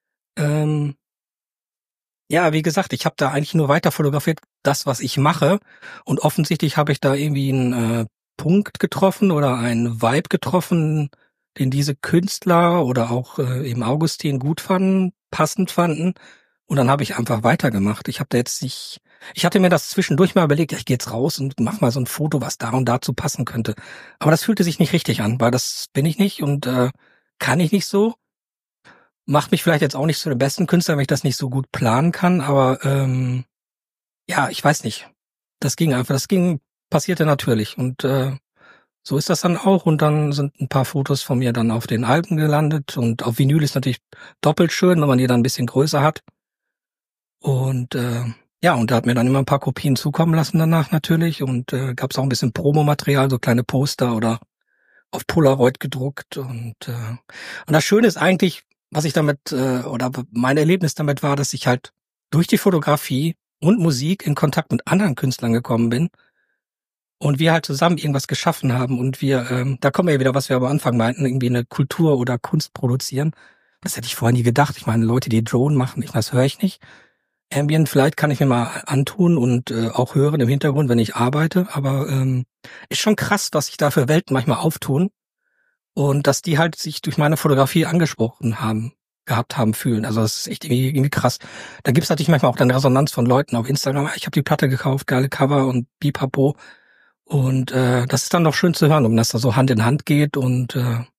Ja, wie gesagt, ich habe da eigentlich nur weiter fotografiert, das, was ich mache. Und offensichtlich habe ich da irgendwie einen Punkt getroffen oder einen Vibe getroffen, den diese Künstler oder auch eben Augustin gut fanden, passend fanden. Und dann habe ich einfach weitergemacht. Ich hatte mir das zwischendurch mal überlegt, ich gehe jetzt raus und mach mal so ein Foto, was da und dazu passen könnte. Aber das fühlte sich nicht richtig an, weil das bin ich nicht und kann ich nicht so. Macht mich vielleicht jetzt auch nicht zu dem besten Künstler, wenn ich das nicht so gut planen kann, aber ja, ich weiß nicht. Das passierte natürlich und so ist das dann auch und dann sind ein paar Fotos von mir dann auf den Alben gelandet und auf Vinyl ist natürlich doppelt schön, wenn man die dann ein bisschen größer hat. Und ja, und er hat mir dann immer ein paar Kopien zukommen lassen danach natürlich und gab es auch ein bisschen Promomaterial, so kleine Poster oder auf Polaroid gedruckt und das Schöne ist eigentlich, was ich damit oder mein Erlebnis damit war, dass ich halt durch die Fotografie und Musik in Kontakt mit anderen Künstlern gekommen bin und wir halt zusammen irgendwas geschaffen haben und wir, da kommen wir ja wieder, was wir am Anfang meinten, irgendwie eine Kultur oder Kunst produzieren. Das hätte ich vorher nie gedacht. Ich meine, Leute, die Drone machen, das höre ich nicht. Ambient vielleicht kann ich mir mal antun und auch hören im Hintergrund, wenn ich arbeite, aber ist schon krass, was sich da für Welten manchmal auftun und dass die halt sich durch meine Fotografie angesprochen gehabt haben fühlen. Also das ist echt irgendwie krass. Da gibt's natürlich manchmal auch dann Resonanz von Leuten auf Instagram. Ich habe die Platte gekauft, geile Cover und Bipapo. Und das ist dann doch schön zu hören, um dass da so Hand in Hand geht und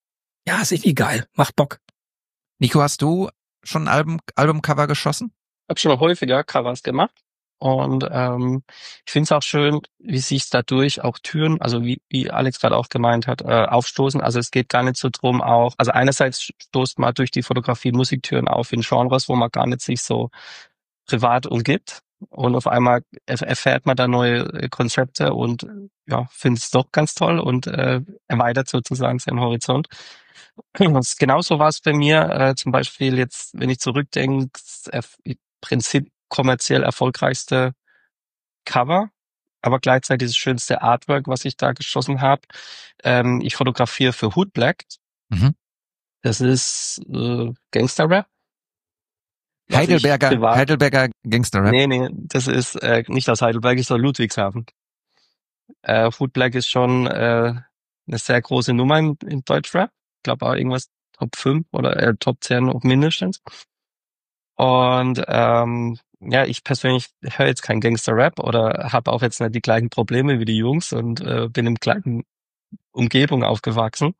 Ja, ist irgendwie geil. Macht Bock. Nico, hast du schon ein Albumcover geschossen? Hab schon häufiger Covers gemacht. Und ich finde es auch schön, wie sich dadurch auch Türen, also wie Alex gerade auch gemeint hat, aufstoßen. Also es geht gar nicht so drum auch, also einerseits stoßt man durch die Fotografie Musiktüren auf in Genres, wo man gar nicht sich so privat umgibt. Und auf einmal erfährt man da neue Konzepte und ja, findet es doch ganz toll und erweitert sozusagen seinen Horizont. Genauso war es bei mir, zum Beispiel jetzt, wenn ich zurückdenke, im Prinzip kommerziell erfolgreichste Cover, aber gleichzeitig das schönste Artwork, was ich da geschossen habe. Ich fotografiere für Hood Black. Mhm. Das ist Gangster-Rap. Was ich privat- Heidelberger Gangster-Rap. Nee, das ist nicht aus Heidelberg, ist aus Ludwigshafen. Hood Black ist schon eine sehr große Nummer in Deutschrap. Ich glaube auch irgendwas Top 5 oder Top 10 auch mindestens. Und ja, ich persönlich höre jetzt kein Gangster-Rap oder habe auch jetzt nicht die gleichen Probleme wie die Jungs und bin in gleichen Umgebung aufgewachsen.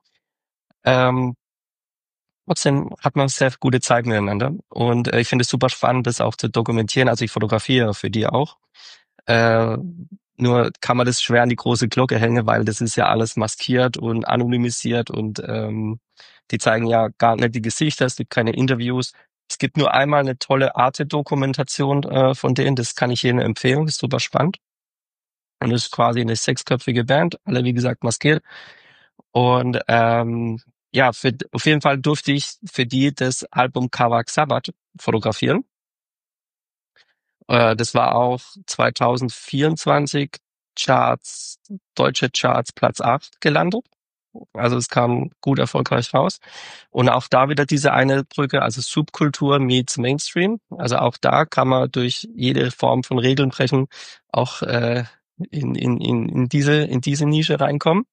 Trotzdem hat man sehr gute Zeit miteinander und ich finde es super spannend, das auch zu dokumentieren. Also ich fotografiere für die auch. Nur kann man das schwer an die große Glocke hängen, weil das ist ja alles maskiert und anonymisiert und die zeigen ja gar nicht die Gesichter, es gibt keine Interviews. Es gibt nur einmal eine tolle Arte-Dokumentation von denen, das kann ich jedem empfehlen, das ist super spannend. Und das ist quasi eine 6-köpfige Band, alle wie gesagt maskiert. Und ja, auf jeden Fall durfte ich für die das Album Kawak Sabbat fotografieren. Das war auch 2024 Charts, deutsche Charts Platz 8 gelandet. Also es kam gut erfolgreich raus. Und auch da wieder diese eine Brücke, also Subkultur meets Mainstream. Also auch da kann man durch jede Form von Regeln brechen, auch in diese Nische reinkommen.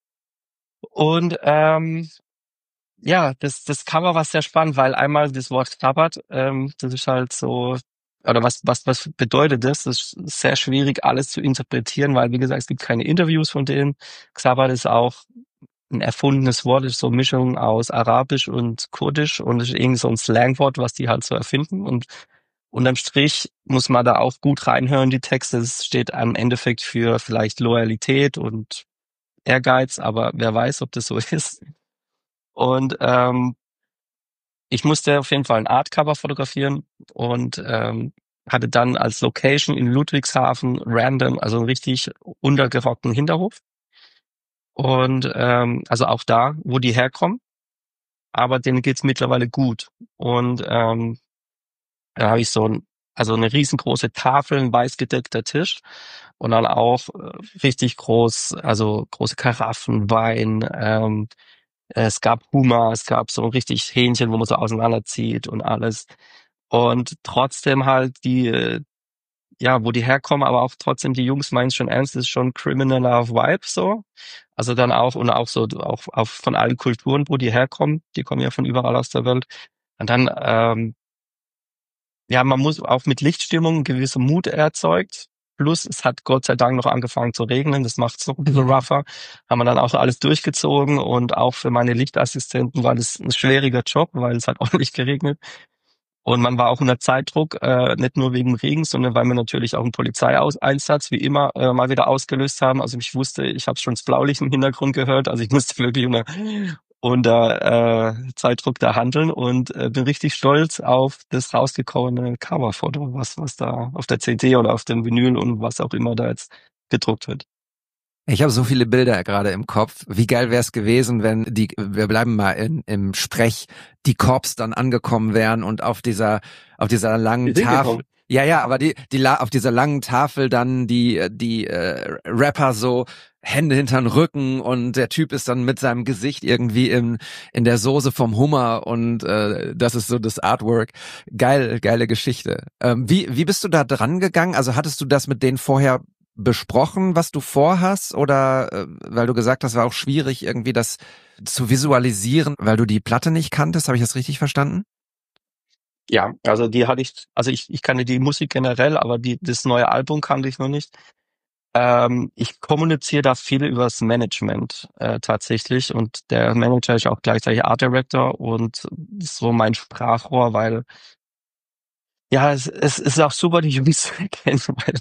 Und ja, das Cover war sehr spannend, weil einmal das Wort Sabbat, das ist halt so, oder was bedeutet das? Das ist sehr schwierig, alles zu interpretieren, weil, wie gesagt, es gibt keine Interviews von denen. Sabbat ist auch ein erfundenes Wort, ist so eine Mischung aus Arabisch und Kurdisch und ist irgendwie so ein Slangwort, was die halt so erfinden. Und unterm Strich muss man da auch gut reinhören, die Texte. Es steht am Endeffekt für vielleicht Loyalität und Ehrgeiz, aber wer weiß, ob das so ist. Und ich musste auf jeden Fall ein Artcover fotografieren und hatte dann als Location in Ludwigshafen random, also einen richtig untergerockten Hinterhof. Und also auch da, wo die herkommen, aber denen geht's mittlerweile gut. Und da habe ich also eine riesengroße Tafel, ein weiß gedeckter Tisch und dann auch richtig groß, also große Karaffen, Wein, es gab Hummer, es gab so richtig Hähnchen, wo man so auseinanderzieht und alles. Und trotzdem halt ja, wo die herkommen, aber auch trotzdem die Jungs meinen schon ernst, ist schon Criminal Vibe so. Also dann auch und auch so auch von allen Kulturen, wo die herkommen. Die kommen ja von überall aus der Welt. Und dann ja, man muss auch mit Lichtstimmung gewisse Mut erzeugt. Plus, es hat Gott sei Dank noch angefangen zu regnen. Das macht es noch ein bisschen rougher. Haben wir dann auch alles durchgezogen und auch für meine Lichtassistenten war das ein schwieriger Job, weil es hat ordentlich geregnet. Und man war auch unter Zeitdruck, nicht nur wegen Regen, sondern weil wir natürlich auch einen Polizeieinsatz wie immer mal wieder ausgelöst haben. Also ich wusste, ich habe schon das Blaulicht im Hintergrund gehört. Also ich musste wirklich unter Zeitdruck da handeln und bin richtig stolz auf das rausgekommene Coverfoto, was da auf der CD oder auf dem Vinyl und was auch immer da jetzt gedruckt wird. Ich habe so viele Bilder gerade im Kopf. Wie geil wäre es gewesen, wenn wir bleiben mal im Sprech, die Korps dann angekommen wären und auf dieser langen Tafel. Ja, aber auf dieser langen Tafel dann die Rapper so Hände hinter den Rücken und der Typ ist dann mit seinem Gesicht irgendwie in der Soße vom Hummer und das ist so das Artwork. Geile Geschichte. Wie bist du da dran gegangen? Also hattest du das mit denen vorher besprochen, was du vorhast, oder weil du gesagt hast, war auch schwierig irgendwie das zu visualisieren, weil du die Platte nicht kanntest, habe ich das richtig verstanden? Ja, also die hatte ich kannte die Musik generell, aber das neue Album kannte ich noch nicht. Ich kommuniziere da viel übers Management tatsächlich, und der Manager ist auch gleichzeitig Art Director und so mein Sprachrohr, weil ja, es ist auch super, die Jungs zu erkennen, weil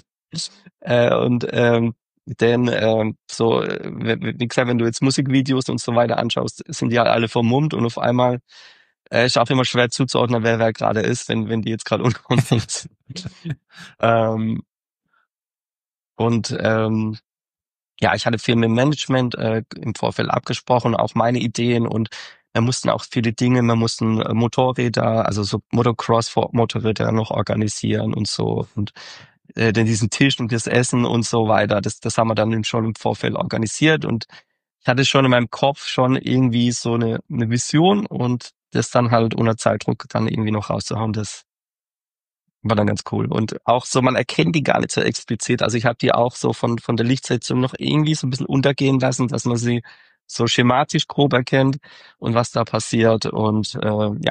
denn so, wie gesagt, wenn du jetzt Musikvideos und so weiter anschaust, sind die halt alle vermummt, und auf einmal ist auch immer schwer zuzuordnen, wer gerade ist, wenn die jetzt gerade unter uns sind. ähm, und ja, ich hatte viel mit dem Management im Vorfeld abgesprochen, auch meine Ideen, und wir mussten auch viele Dinge, wir mussten Motorräder, also so Motocross-Motorräder noch organisieren und so, und denn diesen Tisch und das Essen und so weiter, das haben wir dann schon im Vorfeld organisiert, und ich hatte schon in meinem Kopf schon irgendwie so eine Vision, und das dann halt unter Zeitdruck dann irgendwie noch rauszuhauen, das war dann ganz cool. Und auch so, man erkennt die gar nicht so explizit. Also ich habe die auch so von der Lichtsetzung noch irgendwie so ein bisschen untergehen lassen, dass man sie so schematisch grob erkennt und was da passiert. Und ja,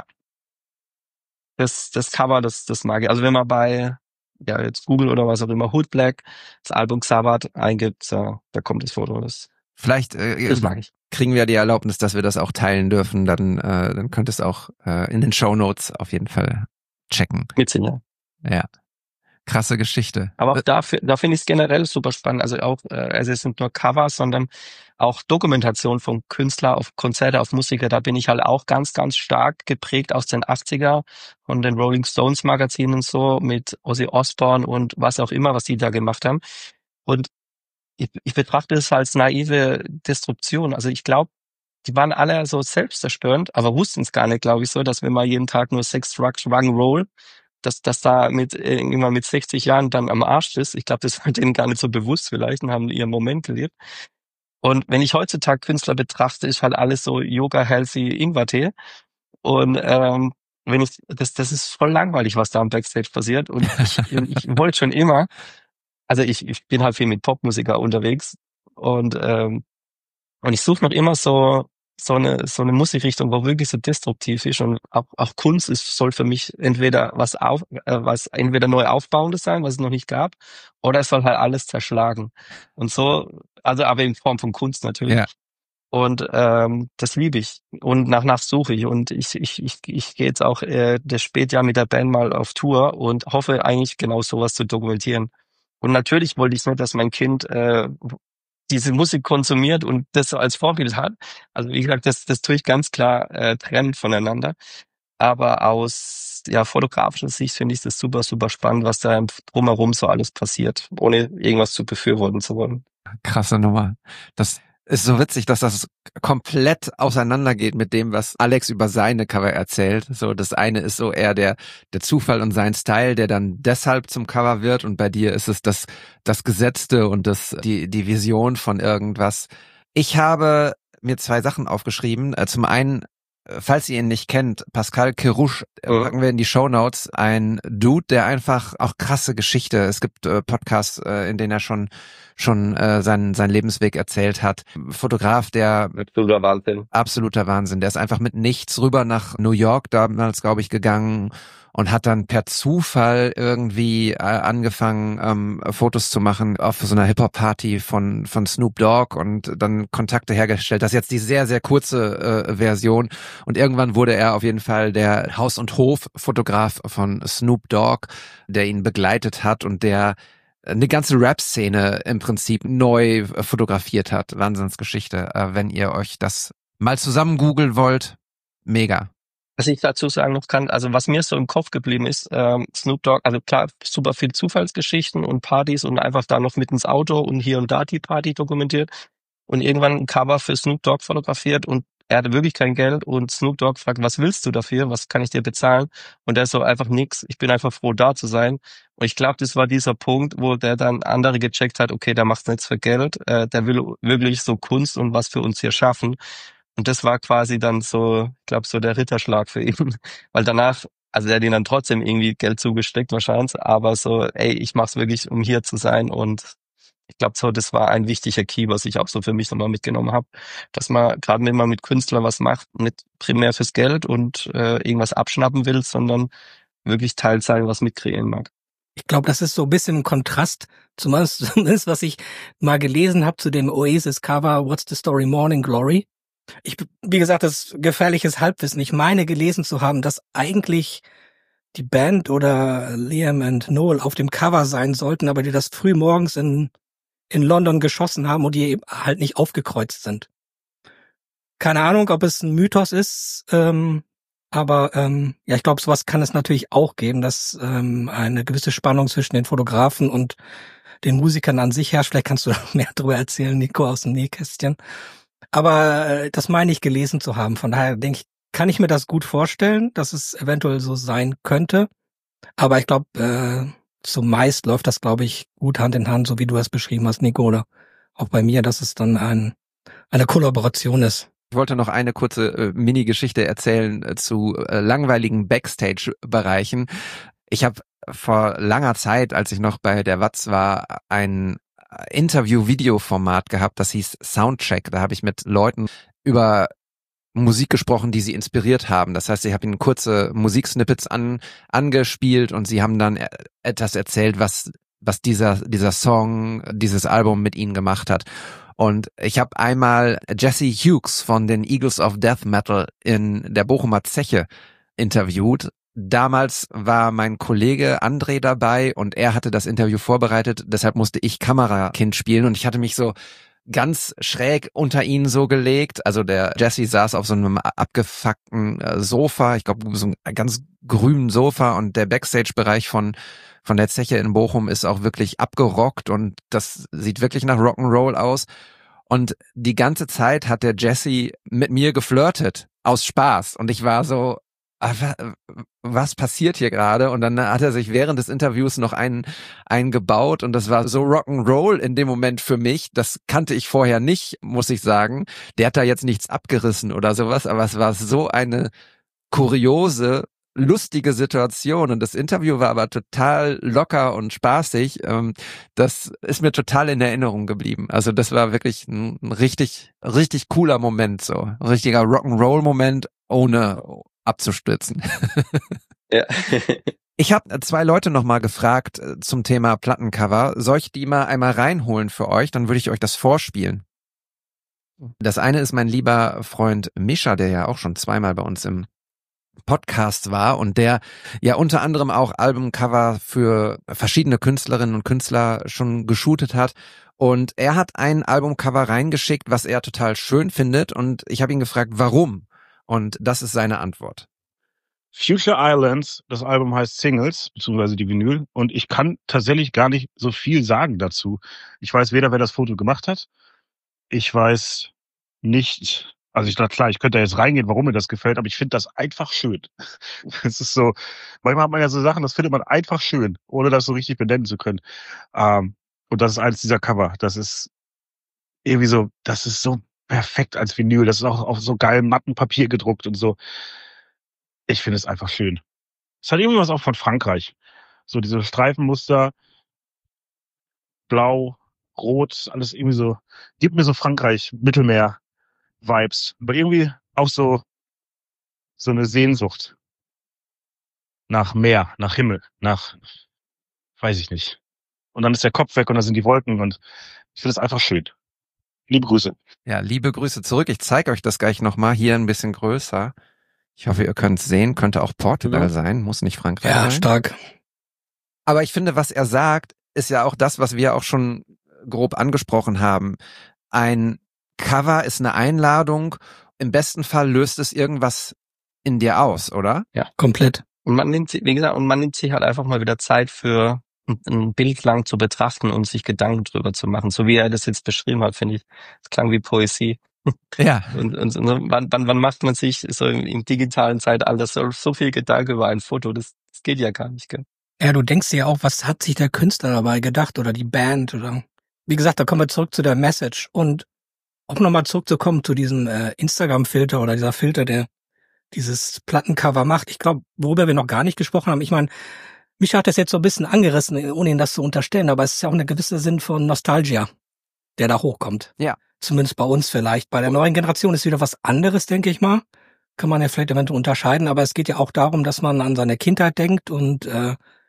das Cover, das mag ich. Also wenn man bei ja jetzt Google oder was auch immer Hood Black das Album Sabbath eingibt, da kommt das Foto. Vielleicht Das mag ich. kriegen wir die Erlaubnis, dass wir das auch teilen dürfen. Dann könnt ihr es auch in den Shownotes auf jeden Fall checken. Mit Sicherheit. Ja, krasse Geschichte. Aber auch da finde ich es generell super spannend. Also auch, also es sind nur Covers, sondern auch Dokumentation von Künstler auf Konzerte, auf Musiker. Da bin ich halt auch ganz, ganz stark geprägt aus den 80er von den Rolling Stones Magazinen so mit Ozzy Osbourne und was auch immer, was die da gemacht haben. Und ich betrachte es als naive Destruktion. Also ich glaube, die waren alle so selbstzerstörend, aber wussten es gar nicht, glaube ich, so, dass wenn man jeden Tag nur Sex, Drugs, Rock'n'Roll, dass da irgendwann mit 60 Jahren dann am Arsch ist. Ich glaube, das war denen gar nicht so bewusst vielleicht und haben ihren Moment gelebt. Und wenn ich heutzutage Künstler betrachte, ist halt alles so Yoga, Healthy, Ingwertee. Und das ist voll langweilig, was da am Backstage passiert. Und ich wollte schon immer, also ich bin halt viel mit Popmusiker unterwegs, und ich suche noch immer so eine Musikrichtung, wo wirklich so destruktiv ist, und auch Kunst soll für mich entweder was entweder neu aufbauendes sein, was es noch nicht gab, oder es soll halt alles zerschlagen. Und so, also aber in Form von Kunst natürlich. Ja. Und das liebe ich. Und nach suche ich. Und ich gehe jetzt auch das Spätjahr mit der Band mal auf Tour und hoffe eigentlich genau sowas zu dokumentieren. Und natürlich wollte ich nicht, dass mein Kind diese Musik konsumiert und das so als Vorbild hat. Also wie gesagt, das tue ich ganz klar trennen voneinander. Aber aus fotografischer Sicht finde ich das super, super spannend, was da drumherum so alles passiert, ohne irgendwas zu befürworten zu wollen. Krasse Nummer. Das ist so witzig, dass das komplett auseinandergeht mit dem, was Alex über seine Cover erzählt. So, das eine ist so eher der Zufall und sein Style, der dann deshalb zum Cover wird, und bei dir ist es das Gesetzte und die Vision von irgendwas. Ich habe mir 2 Sachen aufgeschrieben. Zum einen, falls ihr ihn nicht kennt, Pascal Kerouche, packen wir in die Shownotes, ein Dude, der einfach auch krasse Geschichte, es gibt Podcasts, in denen er schon seinen Lebensweg erzählt hat. Fotograf, der absoluter Wahnsinn, der ist einfach mit nichts rüber nach New York damals, glaube ich, gegangen und hat dann per Zufall irgendwie angefangen, Fotos zu machen auf so einer Hip-Hop-Party von Snoop Dogg und dann Kontakte hergestellt. Das ist jetzt die sehr, sehr kurze Version. Und irgendwann wurde er auf jeden Fall der Haus- und Hof-Fotograf von Snoop Dogg, der ihn begleitet hat und der eine ganze Rap-Szene im Prinzip neu fotografiert hat. Wahnsinnsgeschichte. Wenn ihr euch das mal zusammen googeln wollt, mega. Was ich dazu sagen noch kann, also was mir so im Kopf geblieben ist, Snoop Dogg, also klar, super viel Zufallsgeschichten und Partys und einfach da noch mit ins Auto und hier und da die Party dokumentiert und irgendwann ein Cover für Snoop Dogg fotografiert, und er hatte wirklich kein Geld, und Snoop Dogg fragt, was willst du dafür, was kann ich dir bezahlen? Und er so einfach nix, ich bin einfach froh, da zu sein. Und ich glaube, das war dieser Punkt, wo der dann andere gecheckt hat, okay, der macht nichts für Geld, der will wirklich so Kunst und was für uns hier schaffen. Und das war quasi dann so, ich glaube, so der Ritterschlag für ihn. Weil danach, also der hat ihn dann trotzdem irgendwie Geld zugesteckt wahrscheinlich, aber so, ey, ich mach's wirklich, um hier zu sein. Und ich glaube so, das war ein wichtiger Key, was ich auch so für mich nochmal mitgenommen habe. Dass man, gerade wenn man mit Künstlern was macht, nicht primär fürs Geld und irgendwas abschnappen will, sondern wirklich Teil sein, was mitkreieren mag. Ich glaube, das ist so ein bisschen im Kontrast, zumindest was ich mal gelesen habe zu dem Oasis-Cover What's the Story Morning Glory. Wie gesagt, das ist gefährliches Halbwissen. Ich meine gelesen zu haben, dass eigentlich die Band oder Liam und Noel auf dem Cover sein sollten, aber die das früh morgens in London geschossen haben und die eben halt nicht aufgekreuzt sind. Keine Ahnung, ob es ein Mythos ist, aber ja, ich glaube, sowas kann es natürlich auch geben, dass eine gewisse Spannung zwischen den Fotografen und den Musikern an sich herrscht. Vielleicht kannst du noch mehr darüber erzählen, Nico, aus dem Nähkästchen. Aber das meine ich gelesen zu haben. Von daher denke ich, kann ich mir das gut vorstellen, dass es eventuell so sein könnte. Aber ich glaube, zumeist läuft das, glaube ich, gut Hand in Hand, so wie du es beschrieben hast, Nico, oder auch bei mir, dass es dann eine Kollaboration ist. Ich wollte noch eine kurze Mini-Geschichte erzählen zu langweiligen Backstage-Bereichen. Ich habe vor langer Zeit, als ich noch bei der Watz war, ein Interview-Video-Format gehabt, das hieß Soundcheck. Da habe ich mit Leuten über Musik gesprochen, die sie inspiriert haben. Das heißt, ich habe ihnen kurze Musiksnippets angespielt und sie haben dann etwas erzählt, was dieser Song, dieses Album mit ihnen gemacht hat. Und ich habe einmal Jesse Hughes von den Eagles of Death Metal in der Bochumer Zeche interviewt. Damals war mein Kollege André dabei und er hatte das Interview vorbereitet, deshalb musste ich Kamerakind spielen und ich hatte mich so ganz schräg unter ihn so gelegt. Also der Jesse saß auf so einem abgefuckten Sofa, ich glaube so einem ganz grünen Sofa, und der Backstage-Bereich von der Zeche in Bochum ist auch wirklich abgerockt und das sieht wirklich nach Rock'n'Roll aus. Und die ganze Zeit hat der Jesse mit mir geflirtet, aus Spaß. Und ich war so, was passiert hier gerade? Und dann hat er sich während des Interviews noch einen gebaut und das war so Rock'n'Roll in dem Moment für mich. Das kannte ich vorher nicht, muss ich sagen. Der hat da jetzt nichts abgerissen oder sowas, aber es war so eine kuriose, lustige Situation und das Interview war aber total locker und spaßig. Das ist mir total in Erinnerung geblieben. Also das war wirklich ein richtig, richtig cooler Moment, so ein richtiger Rock'n'Roll-Moment, ohne abzustürzen. Ja. Ich habe 2 Leute nochmal gefragt zum Thema Plattencover. Soll ich die mal einmal reinholen für euch? Dann würde ich euch das vorspielen. Das eine ist mein lieber Freund Mischa, der ja auch schon 2-mal bei uns im Podcast war und der ja unter anderem auch Albumcover für verschiedene Künstlerinnen und Künstler schon geshootet hat. Und er hat ein Albumcover reingeschickt, was er total schön findet. Und ich habe ihn gefragt, warum? Und das ist seine Antwort. Future Islands, das Album heißt Singles, beziehungsweise die Vinyl. Und ich kann tatsächlich gar nicht so viel sagen dazu. Ich weiß weder, wer das Foto gemacht hat. Ich weiß nicht, also klar, ich könnte da jetzt reingehen, warum mir das gefällt, aber ich finde das einfach schön. Es ist so, manchmal hat man ja so Sachen, das findet man einfach schön, ohne das so richtig benennen zu können. Und das ist eins dieser Cover. Das ist irgendwie so, das ist so perfekt als Vinyl. Das ist auch auf so geilem matten Papier gedruckt und so. Ich finde es einfach schön. Es hat irgendwie was auch von Frankreich. So diese Streifenmuster, blau, rot, alles irgendwie so, gibt mir so Frankreich, Mittelmeer-Vibes. Aber irgendwie auch so eine Sehnsucht nach Meer, nach Himmel, nach, weiß ich nicht. Und dann ist der Kopf weg und dann sind die Wolken und ich finde es einfach schön. Liebe Grüße. Ja, liebe Grüße zurück. Ich zeige euch das gleich nochmal hier ein bisschen größer. Ich hoffe, ihr könnt es sehen. Könnte auch Portugal sein, muss nicht Frankreich sein. Ja, stark. Aber ich finde, was er sagt, ist ja auch das, was wir auch schon grob angesprochen haben. Ein Cover ist eine Einladung. Im besten Fall löst es irgendwas in dir aus, oder? Ja, komplett. Und man nimmt sich, wie gesagt, man nimmt sich halt einfach mal wieder Zeit für ein Bild lang zu betrachten und sich Gedanken drüber zu machen. So wie er das jetzt beschrieben hat, finde ich, es klang wie Poesie. Ja. Und wann macht man sich so im digitalen Zeitalter so viel Gedanken über ein Foto? Das geht ja gar nicht, gell? Ja, du denkst dir ja auch, was hat sich der Künstler dabei gedacht oder die Band oder, wie gesagt, da kommen wir zurück zu der Message und auch nochmal zurückzukommen zu diesem Instagram-Filter oder dieser Filter, der dieses Plattencover macht. Ich glaube, worüber wir noch gar nicht gesprochen haben, ich meine, mich hat das jetzt so ein bisschen angerissen, ohne ihn das zu unterstellen, aber es ist ja auch eine gewisse Sinn von Nostalgia, der da hochkommt. Ja. Zumindest bei uns vielleicht. Bei der neuen Generation ist wieder was anderes, denke ich mal. Kann man ja vielleicht eventuell unterscheiden, aber es geht ja auch darum, dass man an seine Kindheit denkt und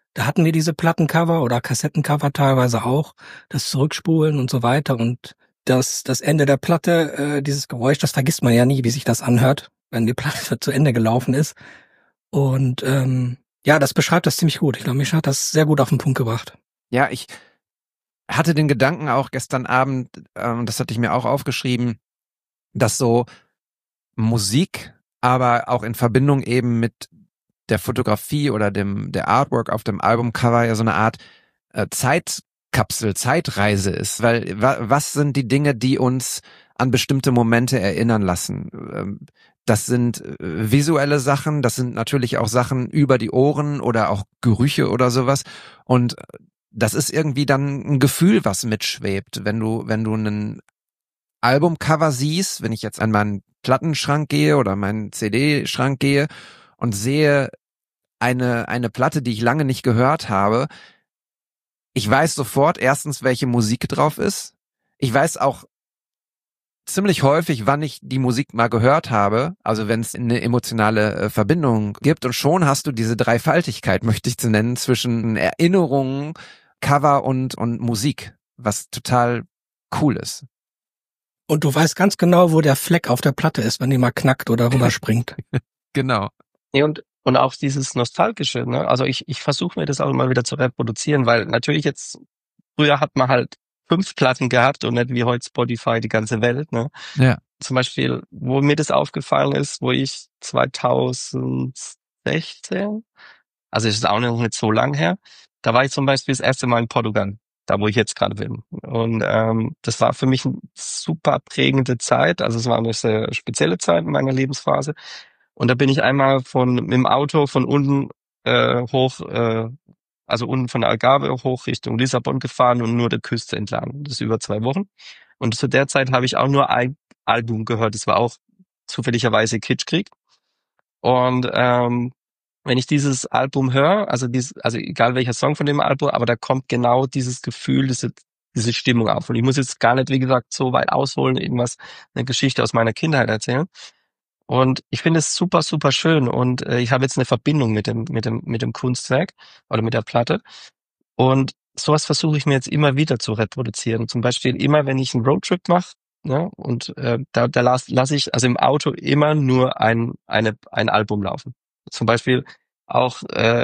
da hatten wir diese Plattencover oder Kassettencover teilweise auch, das Zurückspulen und so weiter und das Ende der Platte, dieses Geräusch, das vergisst man ja nie, wie sich das anhört, wenn die Platte zu Ende gelaufen ist. Und ja, das beschreibt das ziemlich gut. Ich glaube, Mischa hat das sehr gut auf den Punkt gebracht. Ja, ich hatte den Gedanken auch gestern Abend, das hatte ich mir auch aufgeschrieben, dass so Musik, aber auch in Verbindung eben mit der Fotografie oder der Artwork auf dem Albumcover ja so eine Art Zeitkapsel, Zeitreise ist. Weil was sind die Dinge, die uns an bestimmte Momente erinnern lassen? Das sind visuelle Sachen, das sind natürlich auch Sachen über die Ohren oder auch Gerüche oder sowas. Und das ist irgendwie dann ein Gefühl, was mitschwebt. Wenn du einen Albumcover siehst, wenn ich jetzt an meinen Plattenschrank gehe oder meinen CD-Schrank gehe und sehe eine Platte, die ich lange nicht gehört habe, ich weiß sofort erstens, welche Musik drauf ist. Ich weiß auch ziemlich häufig, wann ich die Musik mal gehört habe, also wenn es eine emotionale Verbindung gibt, und schon hast du diese Dreifaltigkeit, möchte ich zu nennen, zwischen Erinnerungen, Cover und Musik, was total cool ist. Und du weißt ganz genau, wo der Fleck auf der Platte ist, wenn die mal knackt oder rüberspringt. Genau. Ja, und auch dieses Nostalgische, ne? Also ich versuche mir das auch mal wieder zu reproduzieren, weil natürlich jetzt, früher hat man halt 5 Platten gehabt und nicht wie heute Spotify die ganze Welt, ne? Ja. Zum Beispiel, wo mir das aufgefallen ist, wo ich 2016, also ist auch nicht so lang her, da war ich zum Beispiel das erste Mal in Portugal, da wo ich jetzt gerade bin. Und das war für mich eine super prägende Zeit, also es war eine sehr spezielle Zeit in meiner Lebensphase. Und da bin ich einmal mit dem Auto von unten hoch, also unten von der Algarve hoch Richtung Lissabon gefahren und nur der Küste entlang. Das über 2 Wochen. Und zu der Zeit habe ich auch nur ein Album gehört. Das war auch zufälligerweise Kitschkrieg. Und wenn ich dieses Album höre, also egal welcher Song von dem Album, aber da kommt genau dieses Gefühl, diese Stimmung auf. Und ich muss jetzt gar nicht, wie gesagt, so weit ausholen, eine Geschichte aus meiner Kindheit erzählen. Und ich finde es super, super schön. Und ich habe jetzt eine Verbindung mit dem Kunstwerk oder mit der Platte. Und sowas versuche ich mir jetzt immer wieder zu reproduzieren. Zum Beispiel immer, wenn ich einen Roadtrip mache, ne, und da lasse ich also im Auto immer nur ein Album laufen. Zum Beispiel auch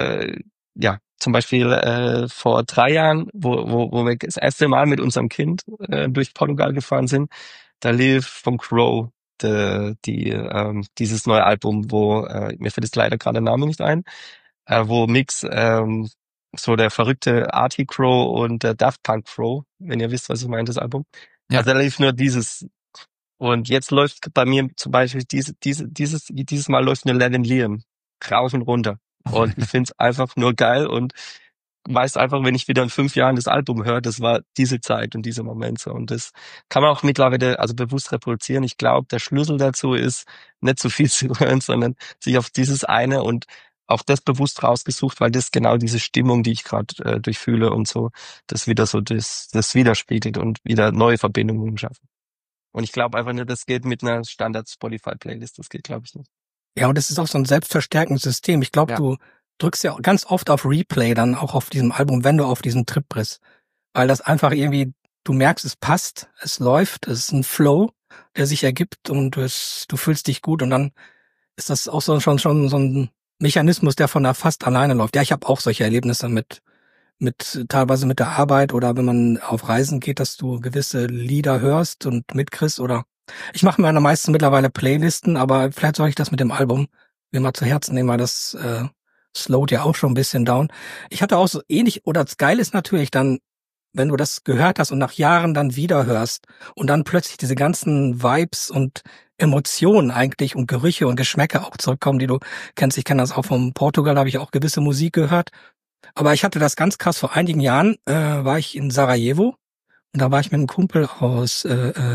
vor 3 Jahren, wo wir das erste Mal mit unserem Kind durch Portugal gefahren sind, da lief von Crow dieses neue Album, wo mir fällt jetzt leider gerade der Name nicht ein, wo Mix so der verrückte Artie Crow und der Daft Punk Crow, wenn ihr wisst, was ich meine, das Album. Ja. Also da lief nur dieses. Und jetzt läuft bei mir zum Beispiel dieses Mal läuft nur Lennon Liam rauf und runter. Und ich find's einfach nur geil und weiß einfach, wenn ich wieder in 5 Jahren das Album höre, das war diese Zeit und diese Momente. Und das kann man auch mittlerweile also bewusst reproduzieren. Ich glaube, der Schlüssel dazu ist, nicht so viel zu hören, sondern sich auf dieses eine und auch das bewusst rausgesucht, weil das genau diese Stimmung, die ich gerade durchfühle und so, das wieder so das widerspiegelt und wieder neue Verbindungen schaffen. Und ich glaube einfach nicht, das geht mit einer Standard-Spotify-Playlist. Das geht, glaube ich, nicht. Ja, und das ist auch so ein selbstverstärkendes System. Ich glaube, Du drückst ja ganz oft auf Replay dann auch auf diesem Album, wenn du auf diesen Trip bist. Weil das einfach irgendwie, du merkst, es passt, es läuft, es ist ein Flow, der sich ergibt und du fühlst dich gut und dann ist das auch schon so ein Mechanismus, der von da fast alleine läuft. Ja, ich habe auch solche Erlebnisse mit teilweise mit der Arbeit oder wenn man auf Reisen geht, dass du gewisse Lieder hörst und mitkriegst oder ich mache mir meistens mittlerweile Playlisten, aber vielleicht soll ich das mit dem Album mir mal zu Herzen nehmen, weil das slowt ja auch schon ein bisschen down. Ich hatte auch so ähnlich, oder das Geile ist natürlich dann, wenn du das gehört hast und nach Jahren dann wieder hörst und dann plötzlich diese ganzen Vibes und Emotionen eigentlich und Gerüche und Geschmäcker auch zurückkommen, die du kennst. Ich kenne das auch vom Portugal, da habe ich auch gewisse Musik gehört. Aber ich hatte das ganz krass, vor einigen Jahren war ich in Sarajevo und da war ich mit einem Kumpel aus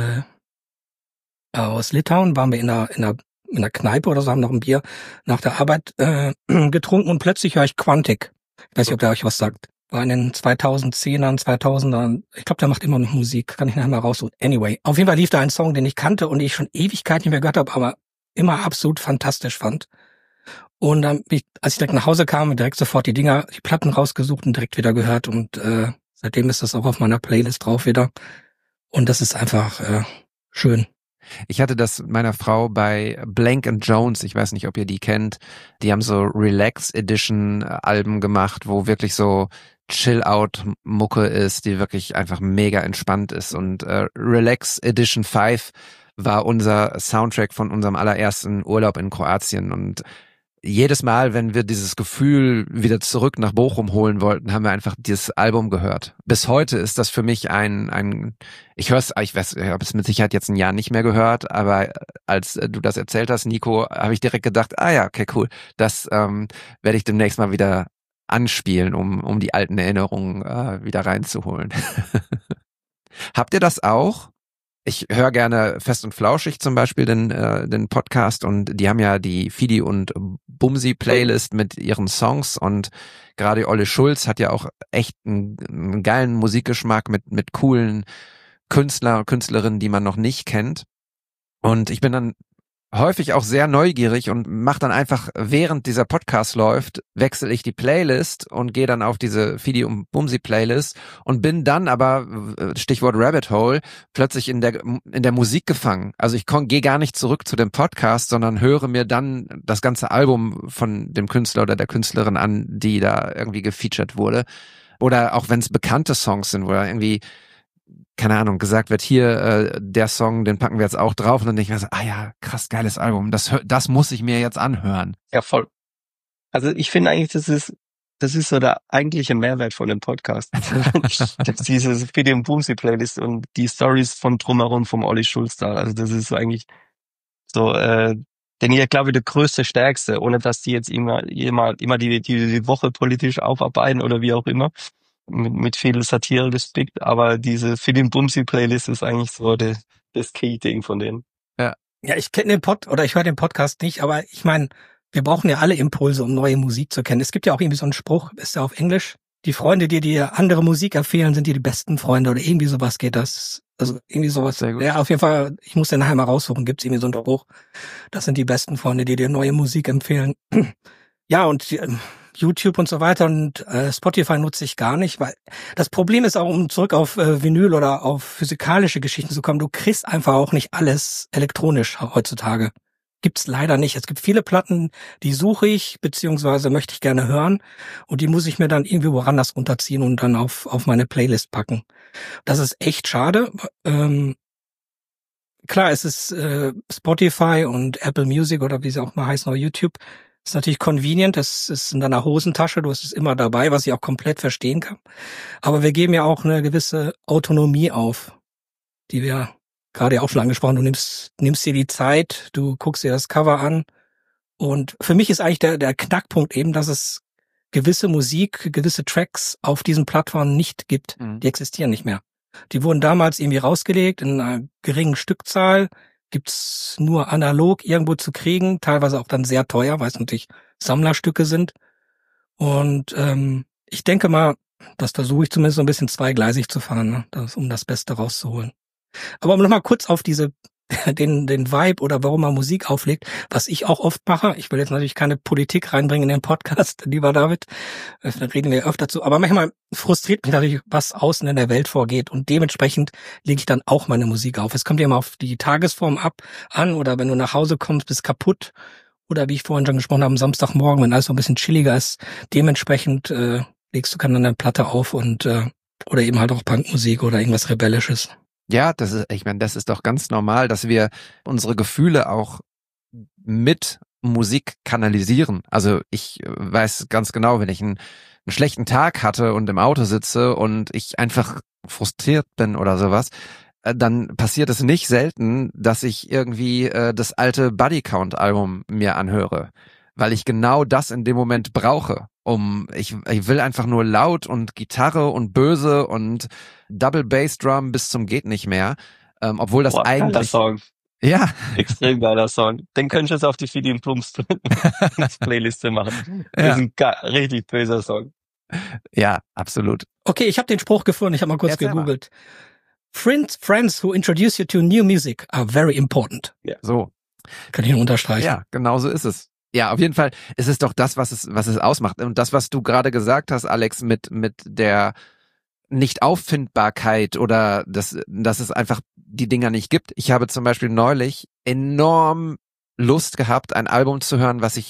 Litauen, waren wir in einer Kneipe oder so, haben noch ein Bier nach der Arbeit getrunken und plötzlich höre ich Quantic. Ich weiß nicht, ob der euch was sagt. War in den 2010ern, 2000ern, ich glaube, der macht immer noch Musik, kann ich nachher mal raussuchen. Anyway, auf jeden Fall lief da ein Song, den ich kannte und ich schon Ewigkeit nicht mehr gehört habe, aber immer absolut fantastisch fand. Und dann, als ich direkt nach Hause kam, direkt sofort die Platten rausgesucht und direkt wieder gehört. Und seitdem ist das auch auf meiner Playlist drauf wieder. Und das ist einfach schön. Ich hatte das mit meiner Frau bei Blank & Jones, ich weiß nicht, ob ihr die kennt, die haben so Relax Edition Alben gemacht, wo wirklich so Chill-Out-Mucke ist, die wirklich einfach mega entspannt ist. Und Relax Edition 5 war unser Soundtrack von unserem allerersten Urlaub in Kroatien. Und jedes Mal, wenn wir dieses Gefühl wieder zurück nach Bochum holen wollten, haben wir einfach dieses Album gehört. Bis heute ist das für mich ich habe es mit Sicherheit jetzt ein Jahr nicht mehr gehört, aber als du das erzählt hast, Nico, habe ich direkt gedacht, ja, okay, cool, das werde ich demnächst mal wieder anspielen, um die alten Erinnerungen wieder reinzuholen. Habt ihr das auch? Ich höre gerne Fest und Flauschig zum Beispiel den Podcast, und die haben ja die Fidi und Bumsi Playlist mit ihren Songs, und gerade Olle Schulz hat ja auch echt einen geilen Musikgeschmack mit coolen Künstler und Künstlerinnen, die man noch nicht kennt. Und ich bin dann häufig auch sehr neugierig und mache dann einfach, während dieser Podcast läuft, wechsle ich die Playlist und gehe dann auf diese Fidi und Bumsi Playlist und bin dann aber, Stichwort Rabbit Hole, plötzlich in der Musik gefangen. Also ich gehe gar nicht zurück zu dem Podcast, sondern höre mir dann das ganze Album von dem Künstler oder der Künstlerin an, die da irgendwie gefeatured wurde. Oder auch wenn es bekannte Songs sind, wo da irgendwie, keine Ahnung, gesagt wird, hier, der Song, den packen wir jetzt auch drauf, und dann denke ich mir so, ja, krass, geiles Album, das muss ich mir jetzt anhören. Ja, voll. Also ich finde eigentlich, das ist so der eigentliche Mehrwert von dem Podcast. Diese Fidi und Bumsi Playlist und die Stories von drumherum vom Olli Schulz da. Also das ist so eigentlich so, denn hier, glaube ich, der größte, stärkste, ohne dass die jetzt immer die Woche politisch aufarbeiten oder wie auch immer. Mit viel Satire gespickt, aber diese Fidi und Bumsi Playlist ist eigentlich so das Key-Ding von denen. Ja, ich kenne ich höre den Podcast nicht, aber ich meine, wir brauchen ja alle Impulse, um neue Musik zu kennen. Es gibt ja auch irgendwie so einen Spruch, ist ja auf Englisch: Die Freunde, die dir andere Musik empfehlen, sind dir die besten Freunde, oder irgendwie sowas geht das. Also irgendwie sowas. Sehr gut. Ja, auf jeden Fall, ich muss den nachher mal raussuchen, gibt's irgendwie so einen Spruch. Das sind die besten Freunde, die dir neue Musik empfehlen. Ja, und YouTube und so weiter und Spotify nutze ich gar nicht, weil das Problem ist auch, um zurück auf Vinyl oder auf physikalische Geschichten zu kommen, du kriegst einfach auch nicht alles elektronisch heutzutage. Gibt's leider nicht. Es gibt viele Platten, die suche ich, beziehungsweise möchte ich gerne hören, und die muss ich mir dann irgendwie woanders runterziehen und dann auf meine Playlist packen. Das ist echt schade. Klar, es ist Spotify und Apple Music oder wie sie auch mal heißen, oder YouTube. Ist natürlich convenient, das ist in deiner Hosentasche, du hast es immer dabei, was ich auch komplett verstehen kann. Aber wir geben ja auch eine gewisse Autonomie auf, die wir gerade ja auch schon angesprochen. Du nimmst dir die Zeit, du guckst dir das Cover an, und für mich ist eigentlich der Knackpunkt eben, dass es gewisse Musik, gewisse Tracks auf diesen Plattformen nicht gibt. Die existieren nicht mehr. Die wurden damals irgendwie rausgelegt in einer geringen Stückzahl, gibt's nur analog irgendwo zu kriegen, teilweise auch dann sehr teuer, weil es natürlich Sammlerstücke sind. Und ich denke mal, das versuche ich zumindest so ein bisschen zweigleisig zu fahren, ne? Um das Beste rauszuholen. Aber um nochmal kurz auf den Vibe oder warum man Musik auflegt, was ich auch oft mache. Ich will jetzt natürlich keine Politik reinbringen in den Podcast, lieber David. Da reden wir öfter zu. Aber manchmal frustriert mich natürlich, was außen in der Welt vorgeht. Und dementsprechend lege ich dann auch meine Musik auf. Es kommt ja immer auf die Tagesform an, oder wenn du nach Hause kommst, bist kaputt. Oder wie ich vorhin schon gesprochen habe, am Samstagmorgen, wenn alles so ein bisschen chilliger ist. Dementsprechend legst du dann eine Platte auf und oder eben halt auch Punkmusik oder irgendwas Rebellisches. Ja, das ist doch ganz normal, dass wir unsere Gefühle auch mit Musik kanalisieren. Also ich weiß ganz genau, wenn ich einen schlechten Tag hatte und im Auto sitze und ich einfach frustriert bin oder sowas, dann passiert es nicht selten, dass ich irgendwie das alte Buddy Count Album mir anhöre, weil ich genau das in dem Moment brauche. Ich will einfach nur laut und Gitarre und böse und Double Bass Drum bis zum geht nicht mehr, obwohl das eigentlich geiler Song. Ja, Extrem geiler Song. Den könntest du jetzt auf die Fidi und Bumsi Playliste machen. Ja. Das ist ein richtig böser Song. Ja, absolut. Okay, ich habe den Spruch gefunden, ich habe mal kurz gegoogelt. Friends who introduce you to new music are very important. So. Kann ich nur unterstreichen. Ja, genau so ist es. Ja, auf jeden Fall ist es doch das, was es ausmacht. Und das, was du gerade gesagt hast, Alex, mit der Nicht-Auffindbarkeit oder dass es einfach die Dinger nicht gibt. Ich habe zum Beispiel neulich enorm Lust gehabt, ein Album zu hören, was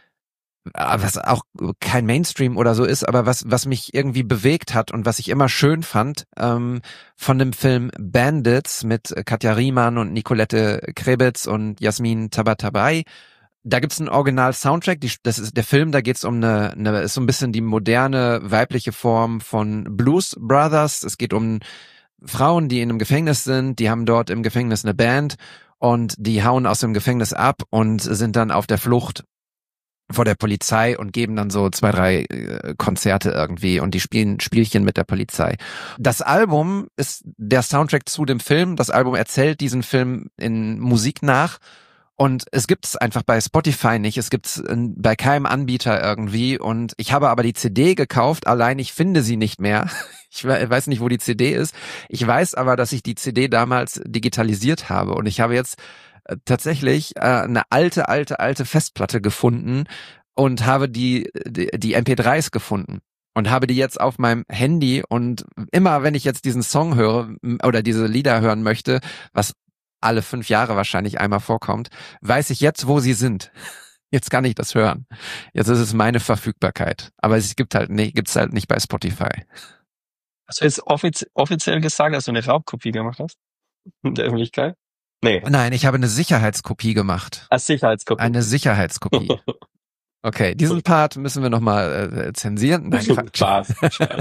auch kein Mainstream oder so ist, aber was mich irgendwie bewegt hat und was ich immer schön fand, von dem Film Bandits mit Katja Riemann und Nicolette Krebitz und Jasmin Tabatabai. Da gibt's einen Original-Soundtrack, das ist der Film, da geht's um ist so ein bisschen die moderne weibliche Form von Blues Brothers. Es geht um Frauen, die in einem Gefängnis sind, die haben dort im Gefängnis eine Band und die hauen aus dem Gefängnis ab und sind dann auf der Flucht vor der Polizei und geben dann so 2, 3 Konzerte irgendwie und die spielen Spielchen mit der Polizei. Das Album ist der Soundtrack zu dem Film. Das Album erzählt diesen Film in Musik nach. Und es gibt's einfach bei Spotify nicht, es gibt's bei keinem Anbieter irgendwie und ich habe aber die CD gekauft, allein ich finde sie nicht mehr. Ich weiß nicht, wo die CD ist. Ich weiß aber, dass ich die CD damals digitalisiert habe und ich habe jetzt tatsächlich eine alte Festplatte gefunden und habe die MP3s gefunden. Und habe die jetzt auf meinem Handy und immer, wenn ich jetzt diesen Song höre oder diese Lieder hören möchte, was alle 5 Jahre wahrscheinlich einmal vorkommt, weiß ich jetzt, wo sie sind. Jetzt kann ich das hören. Jetzt ist es meine Verfügbarkeit. Aber es gibt's halt nicht bei Spotify. Hast du jetzt offiziell gesagt, dass du eine Raubkopie gemacht hast? In der Öffentlichkeit? Nee. Nein, ich habe eine Sicherheitskopie gemacht. Als Sicherheitskopie. Eine Sicherheitskopie. Okay, diesen Part müssen wir nochmal zensieren. Nein, Spaß.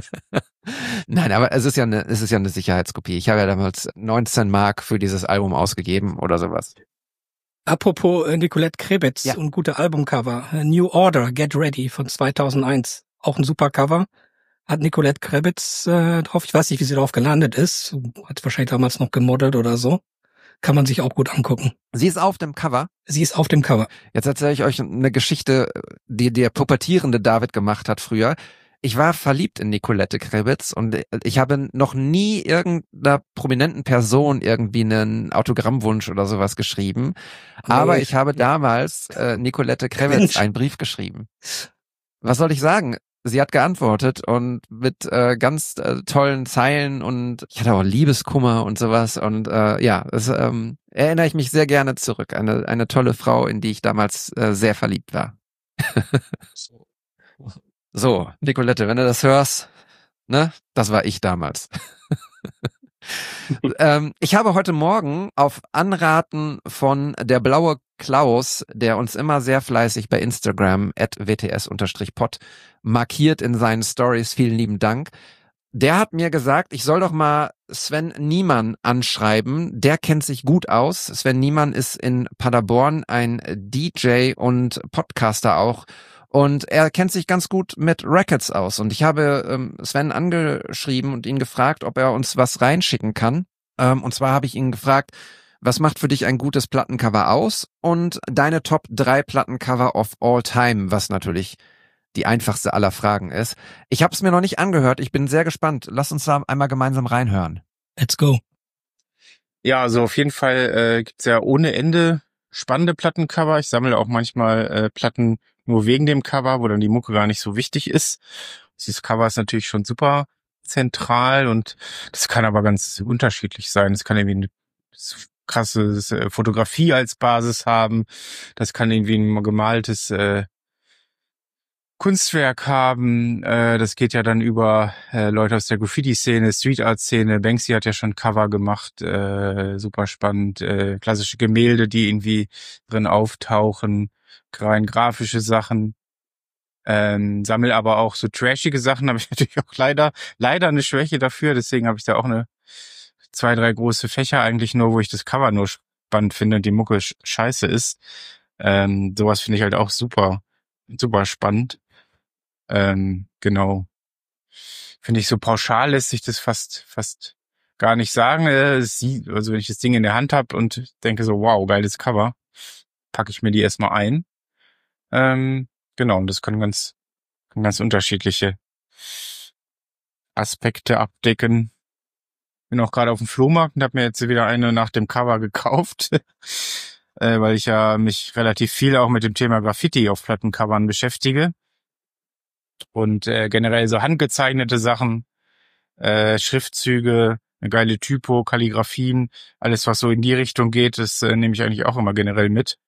Nein, aber es ist ja eine Sicherheitskopie. Ich habe ja damals 19 Mark für dieses Album ausgegeben oder sowas. Apropos Nicolette Krebitz Ja. und gute Albumcover. New Order, Get Ready von 2001. Auch ein super Cover. Hat Nicolette Krebitz drauf. Ich weiß nicht, wie sie drauf gelandet ist. Hat wahrscheinlich damals noch gemodelt oder so. Kann man sich auch gut angucken. Sie ist auf dem Cover. Sie ist auf dem Cover. Jetzt erzähle ich euch eine Geschichte, die der pubertierende David gemacht hat früher. Ich war verliebt in Nicolette Krebitz und ich habe noch nie irgendeiner prominenten Person irgendwie einen Autogrammwunsch oder sowas geschrieben. Aber ich habe damals Nicolette Krebitz einen Brief geschrieben. Was soll ich sagen? Sie hat geantwortet und mit ganz tollen Zeilen und ich hatte auch Liebeskummer und sowas und das erinnere ich mich sehr gerne zurück. Eine tolle Frau, in die ich damals sehr verliebt war. So, Nicolette, wenn du das hörst, ne, das war ich damals. Ich habe heute Morgen auf Anraten von der blaue Klaus, der uns immer sehr fleißig bei Instagram @wts_pod markiert in seinen Stories, vielen lieben Dank. Der hat mir gesagt, ich soll doch mal Sven Niemann anschreiben. Der kennt sich gut aus. Sven Niemann ist in Paderborn ein DJ und Podcaster auch. Und er kennt sich ganz gut mit Records aus. Und ich habe Sven angeschrieben und ihn gefragt, ob er uns was reinschicken kann. Und zwar habe ich ihn gefragt, was macht für dich ein gutes Plattencover aus? Und deine Top 3 Plattencover of all time, was natürlich die einfachste aller Fragen ist. Ich habe es mir noch nicht angehört. Ich bin sehr gespannt. Lass uns da einmal gemeinsam reinhören. Let's go. Ja, also auf jeden Fall gibt's ja ohne Ende spannende Plattencover. Ich sammle auch manchmal Platten nur wegen dem Cover, wo dann die Mucke gar nicht so wichtig ist. Dieses Cover ist natürlich schon super zentral und das kann aber ganz unterschiedlich sein. Es kann irgendwie eine krasse Fotografie als Basis haben. Das kann irgendwie ein gemaltes Kunstwerk haben. Das geht ja dann über Leute aus der Graffiti-Szene, Street-Art-Szene. Banksy hat ja schon Cover gemacht, super spannend. Klassische Gemälde, die irgendwie drin auftauchen, rein grafische Sachen. Sammel aber auch so trashige Sachen, habe ich natürlich auch leider eine Schwäche dafür. Deswegen habe ich da auch 2, 3 große Fächer eigentlich nur, wo ich das Cover nur spannend finde und die Mucke scheiße ist. Sowas finde ich halt auch super spannend. Genau. Finde ich so pauschal lässt sich das fast gar nicht sagen. Also wenn ich das Ding in der Hand habe und denke so, wow, geiles Cover, packe ich mir die erstmal ein. Genau, und das kann ganz unterschiedliche Aspekte abdecken. Bin auch gerade auf dem Flohmarkt und habe mir jetzt wieder eine nach dem Cover gekauft. weil ich ja mich relativ viel auch mit dem Thema Graffiti auf Plattencovern beschäftige. Und generell so handgezeichnete Sachen, Schriftzüge, eine geile Typo, Kalligraphien, alles was so in die Richtung geht, das nehme ich eigentlich auch immer generell mit.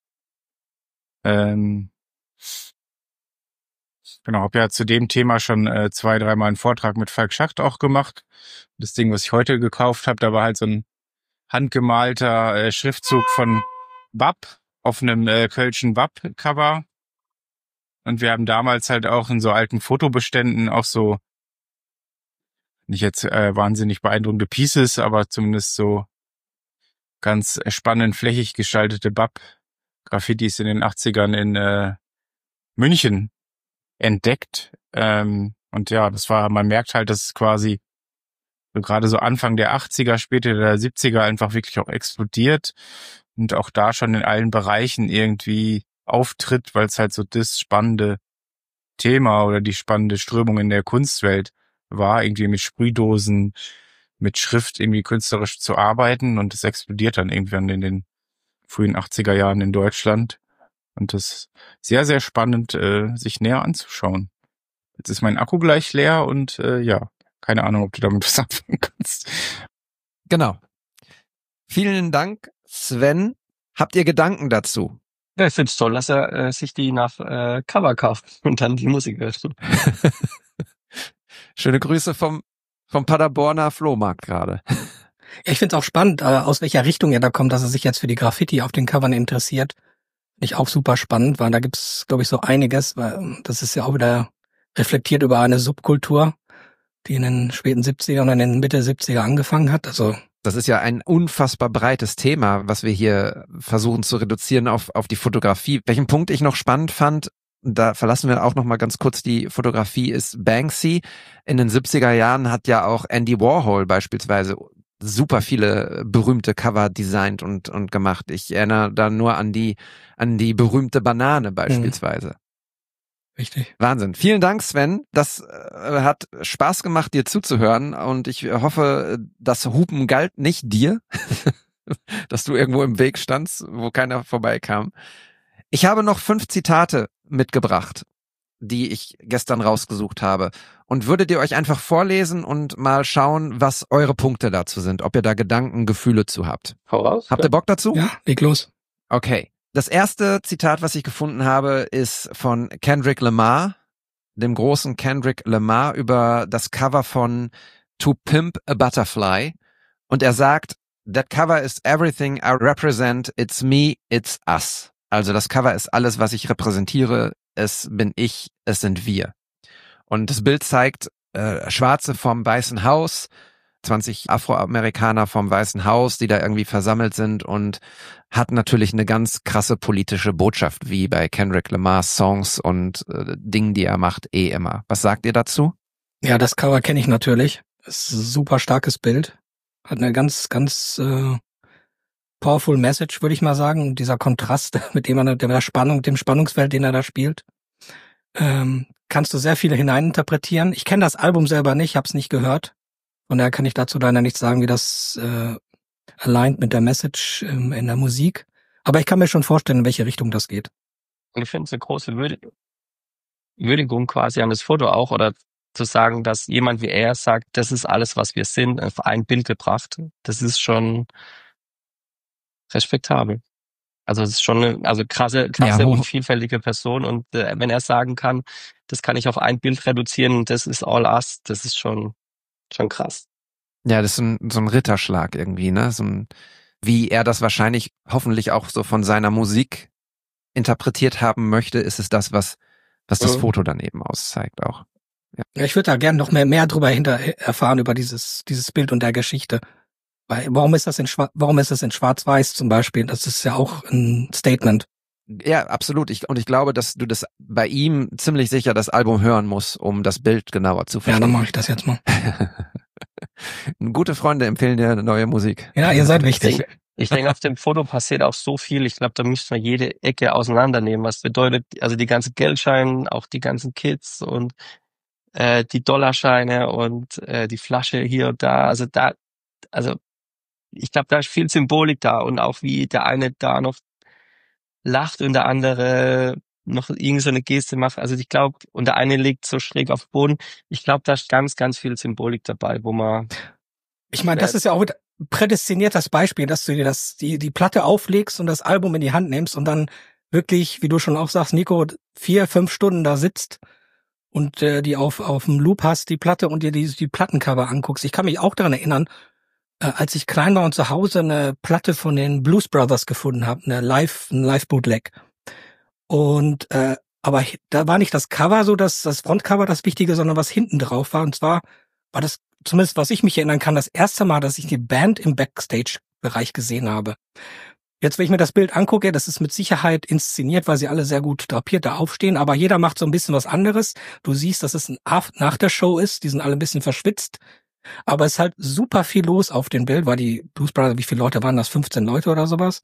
Genau, habe ja zu dem Thema schon 2-3 Mal einen Vortrag mit Falk Schacht auch gemacht. Das Ding, was ich heute gekauft habe, da war halt so ein handgemalter Schriftzug von Bab auf einem Kölschen Bab-Cover. Und wir haben damals halt auch in so alten Fotobeständen auch so, nicht jetzt wahnsinnig beeindruckende Pieces, aber zumindest so ganz spannend flächig gestaltete Bab-Graffitis in den 80ern in München entdeckt. Und ja, man merkt halt, dass es quasi so gerade so Anfang der 80er, später der 70er einfach wirklich auch explodiert und auch da schon in allen Bereichen irgendwie auftritt, weil es halt so das spannende Thema oder die spannende Strömung in der Kunstwelt war, irgendwie mit Sprühdosen, mit Schrift irgendwie künstlerisch zu arbeiten, und es explodiert dann irgendwann in den frühen 80er Jahren in Deutschland. Und das ist sehr, sehr spannend, sich näher anzuschauen. Jetzt ist mein Akku gleich leer und ja, keine Ahnung, ob du damit was anfangen kannst. Genau. Vielen Dank, Sven. Habt ihr Gedanken dazu? Ja, ich finde es toll, dass er sich die nach Cover kauft und dann die Musik hört. Schöne Grüße vom Paderborner Flohmarkt gerade. Ich finde es auch spannend, aus welcher Richtung er da kommt, dass er sich jetzt für die Graffiti auf den Covern interessiert. Finde ich auch super spannend, weil da gibt's, glaube ich, so einiges, weil das ist ja auch wieder reflektiert über eine Subkultur, die in den späten 70er und in den Mitte 70er angefangen hat. Also das ist ja ein unfassbar breites Thema, was wir hier versuchen zu reduzieren auf die Fotografie. Welchen Punkt ich noch spannend fand, da verlassen wir auch noch mal ganz kurz die Fotografie, ist Banksy. In den 70er Jahren hat ja auch Andy Warhol beispielsweise super viele berühmte Cover designt und gemacht. Ich erinnere da nur an die berühmte Banane beispielsweise. Richtig. Wahnsinn. Vielen Dank, Sven. Das hat Spaß gemacht, dir zuzuhören, und ich hoffe, das Hupen galt nicht dir, dass du irgendwo im Weg standst, wo keiner vorbeikam. Ich habe noch 5 Zitate mitgebracht, die ich gestern rausgesucht habe, und würdet ihr euch einfach vorlesen und mal schauen, was eure Punkte dazu sind, ob ihr da Gedanken, Gefühle zu habt. Hau raus. Habt ihr Bock dazu? Ja, leg los. Okay. Das erste Zitat, was ich gefunden habe, ist von Kendrick Lamar, dem großen Kendrick Lamar, über das Cover von To Pimp a Butterfly. Und er sagt, "That cover is everything I represent. It's me, it's us." Also das Cover ist alles, was ich repräsentiere. Es bin ich, es sind wir. Und das Bild zeigt Schwarze vom Weißen Haus, 20 Afroamerikaner vom Weißen Haus, die da irgendwie versammelt sind, und hat natürlich eine ganz krasse politische Botschaft, wie bei Kendrick Lamars Songs und Dingen, die er macht, immer. Was sagt ihr dazu? Ja, das Cover kenne ich natürlich. Ist ein super starkes Bild. Hat eine ganz, ganz powerful Message, würde ich mal sagen. Und dieser Kontrast mit dem Spannungsfeld, den er da spielt, kannst du sehr viel hineininterpretieren. Ich kenne das Album selber nicht, hab's nicht gehört. Von daher kann ich dazu leider nicht sagen, wie das aligned mit der Message in der Musik. Aber ich kann mir schon vorstellen, in welche Richtung das geht. Und ich finde es eine große Würdigung quasi an das Foto auch, oder zu sagen, dass jemand wie er sagt, das ist alles, was wir sind, auf ein Bild gebracht. Das ist schon respektabel. Also es ist schon eine krasse und vielfältige Person, und wenn er sagen kann, das kann ich auf ein Bild reduzieren, das ist all us, das ist schon krass. Ja, das ist so ein Ritterschlag irgendwie, ne? Wie er das wahrscheinlich hoffentlich auch so von seiner Musik interpretiert haben möchte, ist es das, was das Foto dann eben auszeigt auch. Ja, ich würde da gerne noch mehr drüber erfahren über dieses Bild und der Geschichte. Weil, warum ist das in Schwarz-Weiß zum Beispiel? Das ist ja auch ein Statement. Ja, absolut. Ich glaube, dass du das bei ihm ziemlich sicher das Album hören musst, um das Bild genauer zu verstehen. Ja, dann mache ich das jetzt mal. Gute Freunde empfehlen dir neue Musik. Ja, ihr seid wichtig. Ich denke, auf dem Foto passiert auch so viel. Ich glaube, da müsste man jede Ecke auseinandernehmen. Was bedeutet, also die ganzen Geldscheine, auch die ganzen Kids und die Dollarscheine und die Flasche hier und da. Also ich glaube, da ist viel Symbolik da, und auch wie der eine da noch lacht und der andere noch irgend so eine Geste macht. Also ich glaube, und der eine liegt so schräg auf dem Boden. Ich glaube, da ist ganz, ganz viel Symbolik dabei, wo man... Ich meine, das ist ja auch prädestiniert das Beispiel, dass du dir die Platte auflegst und das Album in die Hand nimmst und dann wirklich, wie du schon auch sagst, Nico, 4-5 Stunden da sitzt und die auf dem Loop hast, die Platte, und dir die Plattencover anguckst. Ich kann mich auch daran erinnern, als ich klein war und zu Hause eine Platte von den Blues Brothers gefunden habe, ein Live-Bootleg. Und aber da war nicht das Cover so, das Frontcover das Wichtige, sondern was hinten drauf war. Und zwar war das, zumindest was ich mich erinnern kann, das erste Mal, dass ich die Band im Backstage-Bereich gesehen habe. Jetzt, wenn ich mir das Bild angucke, das ist mit Sicherheit inszeniert, weil sie alle sehr gut drapiert da aufstehen, aber jeder macht so ein bisschen was anderes. Du siehst, dass es nach der Show ist, die sind alle ein bisschen verschwitzt, aber es ist halt super viel los auf dem Bild, weil die Blues Brothers, wie viele Leute waren das? 15 Leute oder sowas?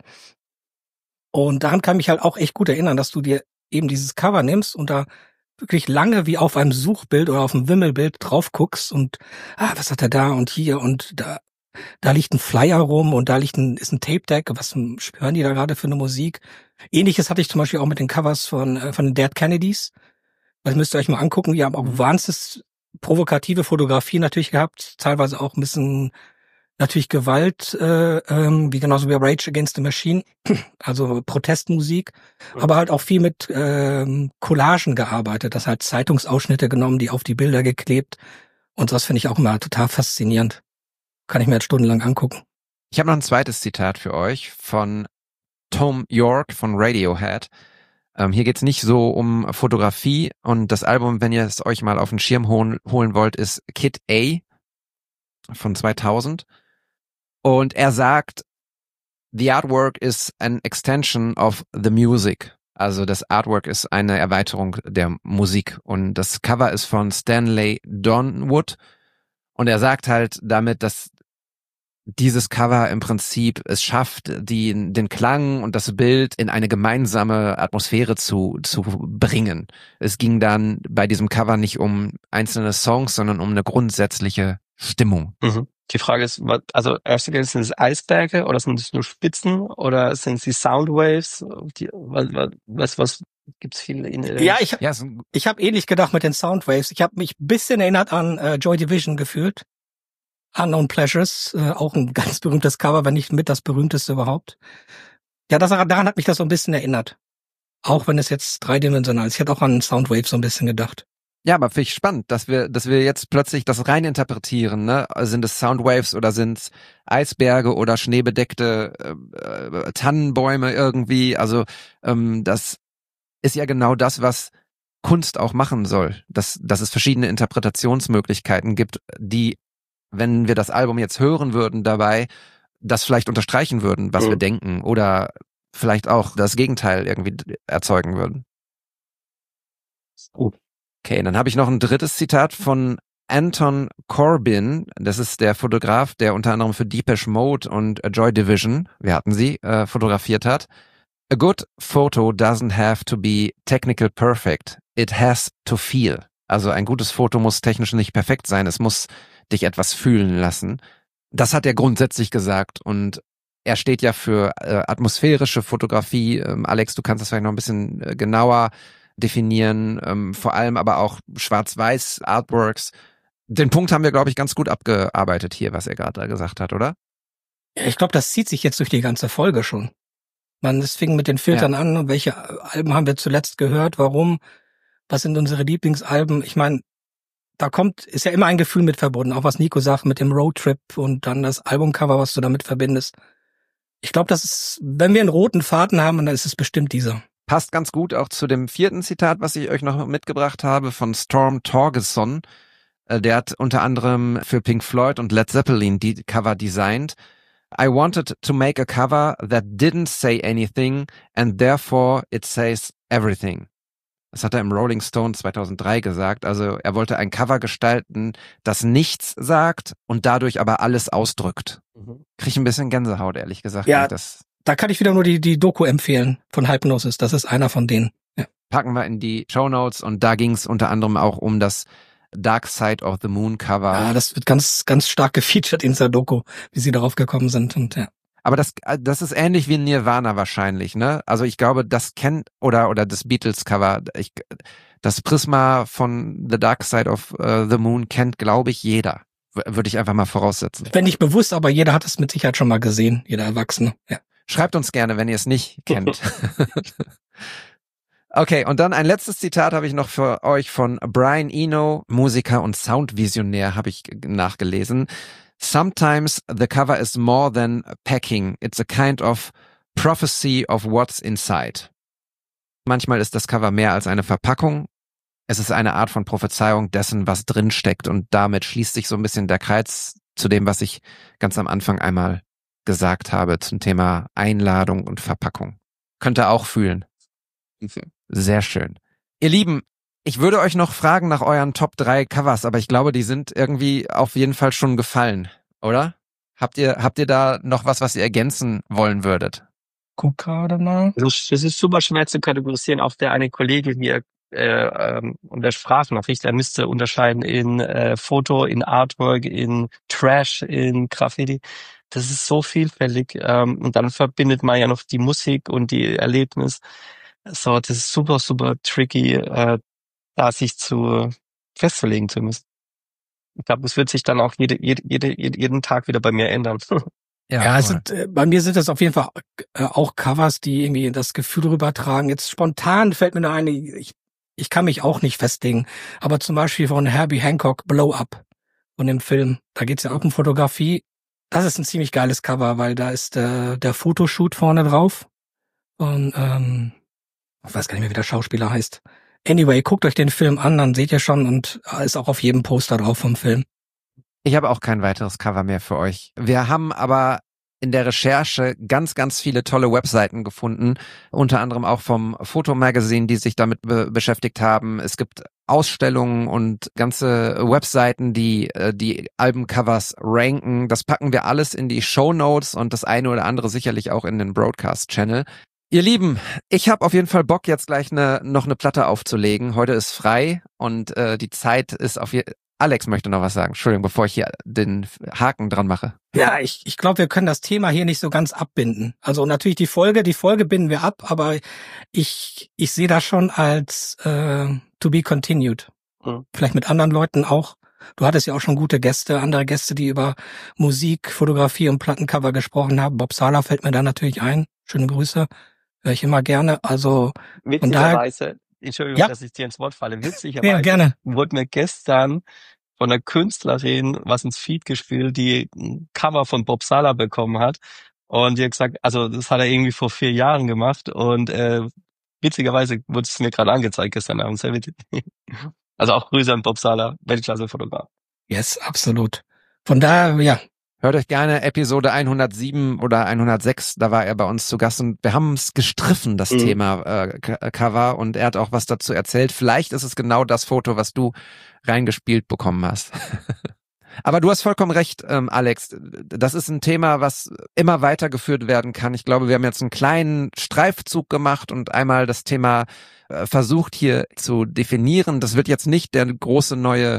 Und daran kann ich mich halt auch echt gut erinnern, dass du dir eben dieses Cover nimmst und da wirklich lange wie auf einem Suchbild oder auf einem Wimmelbild drauf guckst und was hat er da und hier und da liegt ein Flyer rum und da ist ein Tape-Deck, was hören die da gerade für eine Musik? Ähnliches hatte ich zum Beispiel auch mit den Covers von den Dead Kennedys. Das müsst ihr euch mal angucken. Die haben auch wahnsinnig provokative Fotografie natürlich gehabt, teilweise auch ein bisschen natürlich Gewalt, wie genauso wie Rage Against the Machine, also Protestmusik, aber halt auch viel mit Collagen gearbeitet, das halt Zeitungsausschnitte genommen, die auf die Bilder geklebt, und das finde ich auch immer total faszinierend. Kann ich mir jetzt stundenlang angucken. Ich habe noch ein zweites Zitat für euch von Tom York von Radiohead. Hier geht's nicht so um Fotografie, und das Album, wenn ihr es euch mal auf den Schirm holen wollt, ist Kid A von 2000. Und er sagt, the artwork is an extension of the music. Also das Artwork ist eine Erweiterung der Musik. Und das Cover ist von Stanley Donwood. Und er sagt halt damit, dass dieses Cover im Prinzip es schafft, den Klang und das Bild in eine gemeinsame Atmosphäre zu bringen. Es ging dann bei diesem Cover nicht um einzelne Songs, sondern um eine grundsätzliche Stimmung. Mhm. Die Frage ist, also erste Geld, sind es Eisberge oder sind es nur Spitzen oder sind sie Soundwaves? Was gibt's viele in der... Ja, ich habe ähnlich gedacht mit den Soundwaves. Ich habe mich ein bisschen erinnert an Joy Division gefühlt. Unknown Pleasures, auch ein ganz berühmtes Cover, wenn nicht mit das berühmteste überhaupt. Ja, daran hat mich das so ein bisschen erinnert. Auch wenn es jetzt dreidimensional ist. Ich hätte auch an Soundwaves so ein bisschen gedacht. Ja, aber finde ich spannend, dass wir jetzt plötzlich das rein interpretieren, ne? Sind es Soundwaves oder sind es Eisberge oder schneebedeckte Tannenbäume irgendwie? Also das ist ja genau das, was Kunst auch machen soll. Dass es verschiedene Interpretationsmöglichkeiten gibt, die, wenn wir das Album jetzt hören würden dabei, das vielleicht unterstreichen würden, was wir denken, oder vielleicht auch das Gegenteil irgendwie erzeugen würden. Okay, dann habe ich noch ein drittes Zitat von Anton Corbijn. Das ist der Fotograf, der unter anderem für Depeche Mode und Joy Division, wir hatten sie, fotografiert hat. A good photo doesn't have to be technical perfect. It has to feel. Also ein gutes Foto muss technisch nicht perfekt sein. Es muss dich etwas fühlen lassen. Das hat er grundsätzlich gesagt, und er steht ja für atmosphärische Fotografie. Alex, du kannst das vielleicht noch ein bisschen genauer definieren, vor allem aber auch Schwarz-Weiß Artworks. Den Punkt haben wir, glaube ich, ganz gut abgearbeitet hier, was er gerade da gesagt hat, oder? Ja, ich glaube, das zieht sich jetzt durch die ganze Folge schon. Es fing mit den Filtern an, welche Alben haben wir zuletzt gehört, warum, was sind unsere Lieblingsalben? Ich meine, ist ja immer ein Gefühl mit verbunden, auch was Nico sagt mit dem Roadtrip und dann das Albumcover, was du damit verbindest. Ich glaube, das ist, wenn wir einen roten Faden haben, dann ist es bestimmt dieser. Passt ganz gut auch zu dem vierten Zitat, was ich euch noch mitgebracht habe, von Storm Thorgerson. Der hat unter anderem für Pink Floyd und Led Zeppelin die Cover designt. I wanted to make a cover that didn't say anything and therefore it says everything. Das hat er im Rolling Stone 2003 gesagt. Also er wollte ein Cover gestalten, das nichts sagt und dadurch aber alles ausdrückt. Krieg ich ein bisschen Gänsehaut, ehrlich gesagt. Ja, da kann ich wieder nur die Doku empfehlen von Hypnosis. Das ist einer von denen. Ja. Packen wir in die Shownotes, und da ging es unter anderem auch um das Dark Side of the Moon Cover. Ja, das wird ganz, ganz stark gefeatured in der Doku, wie sie darauf gekommen sind. Und ja. Aber das ist ähnlich wie Nirvana wahrscheinlich, ne? Also ich glaube, das kennt, oder das Beatles-Cover, das Prisma von The Dark Side of the Moon kennt, glaube ich, jeder. Würde ich einfach mal voraussetzen. Wenn nicht bewusst, aber jeder hat es mit Sicherheit schon mal gesehen, jeder Erwachsene. Ja. Schreibt uns gerne, wenn ihr es nicht kennt. Okay, und dann ein letztes Zitat habe ich noch für euch von Brian Eno, Musiker und Soundvisionär, habe ich nachgelesen. Sometimes the cover is more than packing. It's a kind of prophecy of what's inside. Manchmal ist das Cover mehr als eine Verpackung. Es ist eine Art von Prophezeiung dessen, was drin steckt, und damit schließt sich so ein bisschen der Kreis zu dem, was ich ganz am Anfang einmal gesagt habe zum Thema Einladung und Verpackung. Könnt ihr auch fühlen. Sehr schön. Ihr Lieben, ich würde euch noch fragen nach euren Top 3 Covers, aber ich glaube, die sind irgendwie auf jeden Fall schon gefallen, oder? Habt ihr da noch was ihr ergänzen wollen würdet? Guck gerade mal. Das ist super schwer zu kategorisieren. Auch der eine Kollege hier und der Sprachnachricht, er müsste unterscheiden in Foto, in Artwork, in Trash, in Graffiti. Das ist so vielfältig. Und dann verbindet man ja noch die Musik und die Erlebnis. So, das ist super, super tricky, da sich festzulegen zu müssen. Ich glaube, das wird sich dann auch jeden Tag wieder bei mir ändern. Ja, bei mir sind das auf jeden Fall auch Covers, die irgendwie das Gefühl rübertragen. Jetzt spontan fällt mir da eine, ich kann mich auch nicht festlegen, aber zum Beispiel von Herbie Hancock, Blow Up, von dem Film. Da geht's ja auch um Fotografie. Das ist ein ziemlich geiles Cover, weil da ist der Fotoshoot vorne drauf. Und ich weiß gar nicht mehr, wie der Schauspieler heißt. Anyway, guckt euch den Film an, dann seht ihr schon, und ist auch auf jedem Poster drauf vom Film. Ich habe auch kein weiteres Cover mehr für euch. Wir haben aber in der Recherche ganz, ganz viele tolle Webseiten gefunden, unter anderem auch vom Fotomagazine, die sich damit beschäftigt haben. Es gibt Ausstellungen und ganze Webseiten, die Albencovers ranken. Das packen wir alles in die Shownotes und das eine oder andere sicherlich auch in den Broadcast-Channel. Ihr Lieben, ich habe auf jeden Fall Bock, jetzt gleich noch eine Platte aufzulegen. Heute ist frei und die Zeit ist Alex möchte noch was sagen. Entschuldigung, bevor ich hier den Haken dran mache. Ja, ich glaube, wir können das Thema hier nicht so ganz abbinden. Also natürlich die Folge binden wir ab, aber ich sehe das schon als to be continued. Vielleicht mit anderen Leuten auch. Du hattest ja auch schon andere Gäste, die über Musik, Fotografie und Plattencover gesprochen haben. Bob Sala fällt mir da natürlich ein. Schöne Grüße. Höre ich immer gerne. Also witzigerweise, Entschuldigung, ja, dass ich dir ins Wort falle. Witzigerweise ja, gerne. wurde mir gestern von einer Künstlerin was ins Feed gespielt, die ein Cover von Bob Sala bekommen hat. Und die hat gesagt, also das hat er irgendwie vor 4 Jahren gemacht. Und witzigerweise wurde es mir gerade angezeigt gestern Abend. Also auch Grüße an Bob Sala, Weltklasse-Fotograf. Yes, absolut. Von daher, ja. Hört euch gerne Episode 107 oder 106, da war er bei uns zu Gast und wir haben es gestriffen, das Thema Cover, und er hat auch was dazu erzählt. Vielleicht ist es genau das Foto, was du reingespielt bekommen hast. Aber du hast vollkommen recht, Alex. Das ist ein Thema, was immer weitergeführt werden kann. Ich glaube, wir haben jetzt einen kleinen Streifzug gemacht und einmal das Thema versucht hier zu definieren. Das wird jetzt nicht der große neue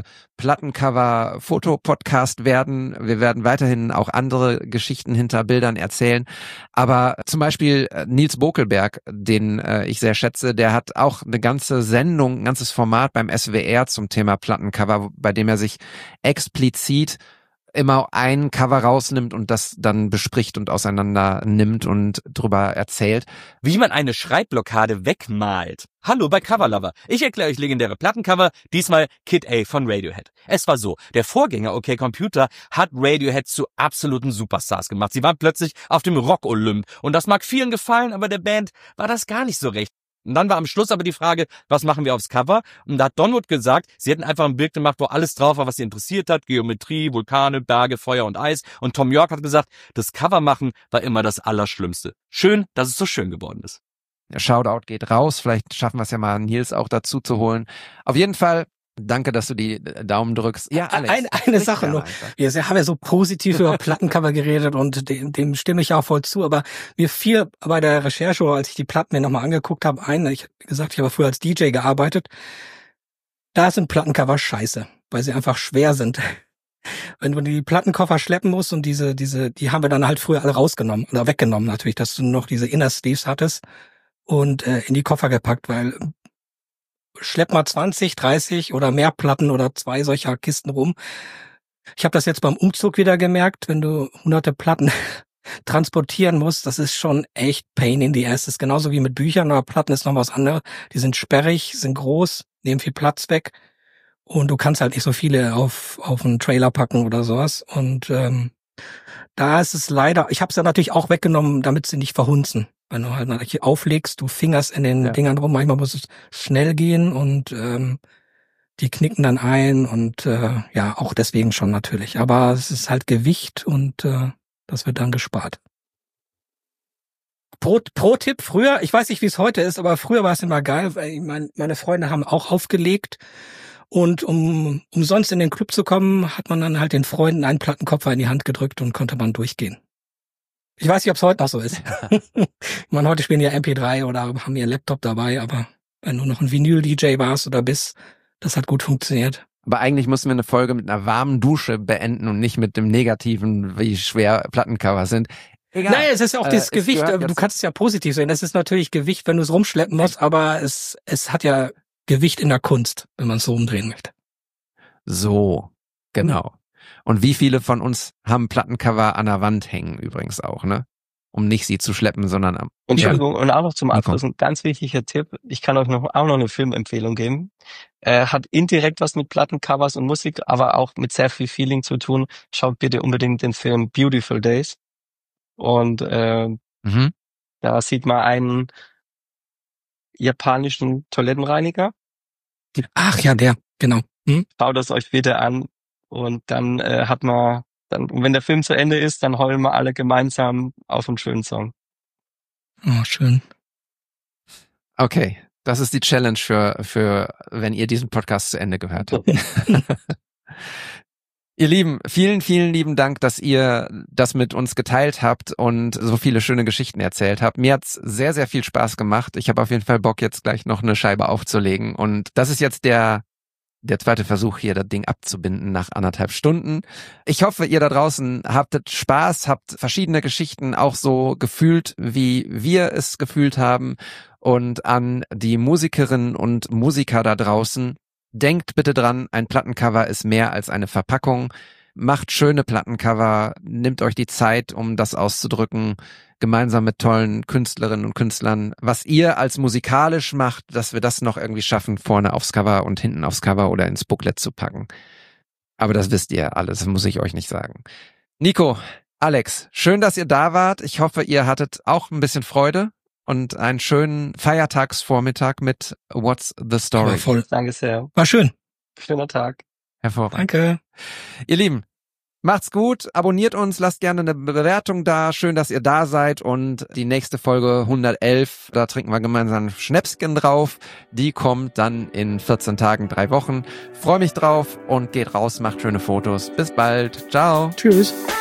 Plattencover-Foto-Podcast werden. Wir werden weiterhin auch andere Geschichten hinter Bildern erzählen. Aber zum Beispiel Nils Bokelberg, den ich sehr schätze, der hat auch eine ganze Sendung, ein ganzes Format beim SWR zum Thema Plattencover, bei dem er sich explizit immer ein Cover rausnimmt und das dann bespricht und auseinander nimmt und drüber erzählt. Wie man eine Schreibblockade wegmalt. Hallo bei Coverlover. Ich erkläre euch legendäre Plattencover, diesmal Kid A von Radiohead. Es war so, der Vorgänger OK Computer hat Radiohead zu absoluten Superstars gemacht. Sie waren plötzlich auf dem Rock-Olymp und das mag vielen gefallen, aber der Band war das gar nicht so recht. Und dann war am Schluss aber die Frage, was machen wir aufs Cover? Und da hat Donwood gesagt, sie hätten einfach ein Bild gemacht, wo alles drauf war, was sie interessiert hat. Geometrie, Vulkane, Berge, Feuer und Eis. Und Tom York hat gesagt, das Cover machen war immer das Allerschlimmste. Schön, dass es so schön geworden ist. Shoutout geht raus. Vielleicht schaffen wir es ja mal, Nils auch dazu zu holen. Auf jeden Fall, danke, dass du die Daumen drückst. Ja, Alex. Eine Sache noch. Wir haben ja so positiv über Plattencover geredet und dem stimme ich ja auch voll zu, aber mir fiel bei der Recherche, als ich die Platten mir nochmal angeguckt habe, ich habe gesagt, ich habe früher als DJ gearbeitet, da sind Plattencover scheiße, weil sie einfach schwer sind. wenn du die Plattenkoffer schleppen musst und die haben wir dann halt früher alle rausgenommen oder weggenommen natürlich, dass du noch diese Inner Sleeves hattest und in die Koffer gepackt, weil schlepp mal 20, 30 oder mehr Platten oder 2 solcher Kisten rum. Ich habe das jetzt beim Umzug wieder gemerkt, wenn du hunderte Platten transportieren musst, das ist schon echt Pain in the Ass. Das ist genauso wie mit Büchern, aber Platten ist noch was anderes. Die sind sperrig, sind groß, nehmen viel Platz weg und du kannst halt nicht so viele auf einen Trailer packen oder sowas. Und da ist es leider, ich habe es ja natürlich auch weggenommen, damit sie nicht verhunzen. Wenn du halt natürlich auflegst, du fingerst in den Dingern rum, manchmal muss es schnell gehen und die knicken dann ein und ja, auch deswegen schon natürlich. Aber es ist halt Gewicht und das wird dann gespart. Pro-Tipp, früher, ich weiß nicht, wie es heute ist, aber früher war es immer geil, weil meine Freunde haben auch aufgelegt und um sonst in den Club zu kommen, hat man dann halt den Freunden einen Plattenkoffer in die Hand gedrückt und konnte man durchgehen. Ich weiß nicht, ob es heute noch so ist. Ich meine, heute spielen ja MP3 oder haben ihr Laptop dabei, aber wenn du noch ein Vinyl-DJ warst oder bist, das hat gut funktioniert. Aber eigentlich mussten wir eine Folge mit einer warmen Dusche beenden und nicht mit dem Negativen, wie schwer Plattencover sind. Egal. Naja, es ist ja auch dieses Gewicht. Du kannst es ja positiv sehen. Es ist natürlich Gewicht, wenn du es rumschleppen musst, aber es hat ja Gewicht in der Kunst, wenn man es so umdrehen möchte. So, genau. Und wie viele von uns haben Plattencover an der Wand hängen übrigens auch, ne? Um nicht sie zu schleppen, sondern am... Entschuldigung, und auch noch zum Abschluss ein ganz wichtiger Tipp. Ich kann euch auch noch eine Filmempfehlung geben. Hat indirekt was mit Plattencovers und Musik, aber auch mit sehr viel Feeling zu tun. Schaut bitte unbedingt den Film Beautiful Days. Und da sieht man einen japanischen Toilettenreiniger. Ach ja, der, genau. Schaut es euch bitte an und dann hat man... Dann, wenn der Film zu Ende ist, dann heulen wir alle gemeinsam auf einen schönen Song. Oh, schön. Okay, das ist die Challenge für wenn ihr diesen Podcast zu Ende gehört habt. Ihr Lieben, vielen, vielen lieben Dank, dass ihr das mit uns geteilt habt und so viele schöne Geschichten erzählt habt. Mir hat's sehr, sehr viel Spaß gemacht. Ich habe auf jeden Fall Bock, jetzt gleich noch eine Scheibe aufzulegen. Und das ist jetzt der zweite Versuch hier, das Ding abzubinden nach 1,5 Stunden. Ich hoffe, ihr da draußen habt Spaß, habt verschiedene Geschichten auch so gefühlt, wie wir es gefühlt haben. Und an die Musikerinnen und Musiker da draußen, denkt bitte dran, ein Plattencover ist mehr als eine Verpackung. Macht schöne Plattencover, nehmt euch die Zeit, um das auszudrücken, gemeinsam mit tollen Künstlerinnen und Künstlern. Was ihr als musikalisch macht, dass wir das noch irgendwie schaffen, vorne aufs Cover und hinten aufs Cover oder ins Booklet zu packen. Aber das wisst ihr alles, das muss ich euch nicht sagen. Nico, Alex, schön, dass ihr da wart. Ich hoffe, ihr hattet auch ein bisschen Freude und einen schönen Feiertagsvormittag mit What's the Story. War voll. Danke sehr. War schön. Schöner Tag. Hervorragend. Danke. Ihr Lieben, macht's gut, abonniert uns, lasst gerne eine Bewertung da. Schön, dass ihr da seid und die nächste Folge 111, da trinken wir gemeinsam Schnäpschen drauf. Die kommt dann in 14 Tagen, 3 Wochen. Freue mich drauf und geht raus, macht schöne Fotos. Bis bald. Ciao. Tschüss.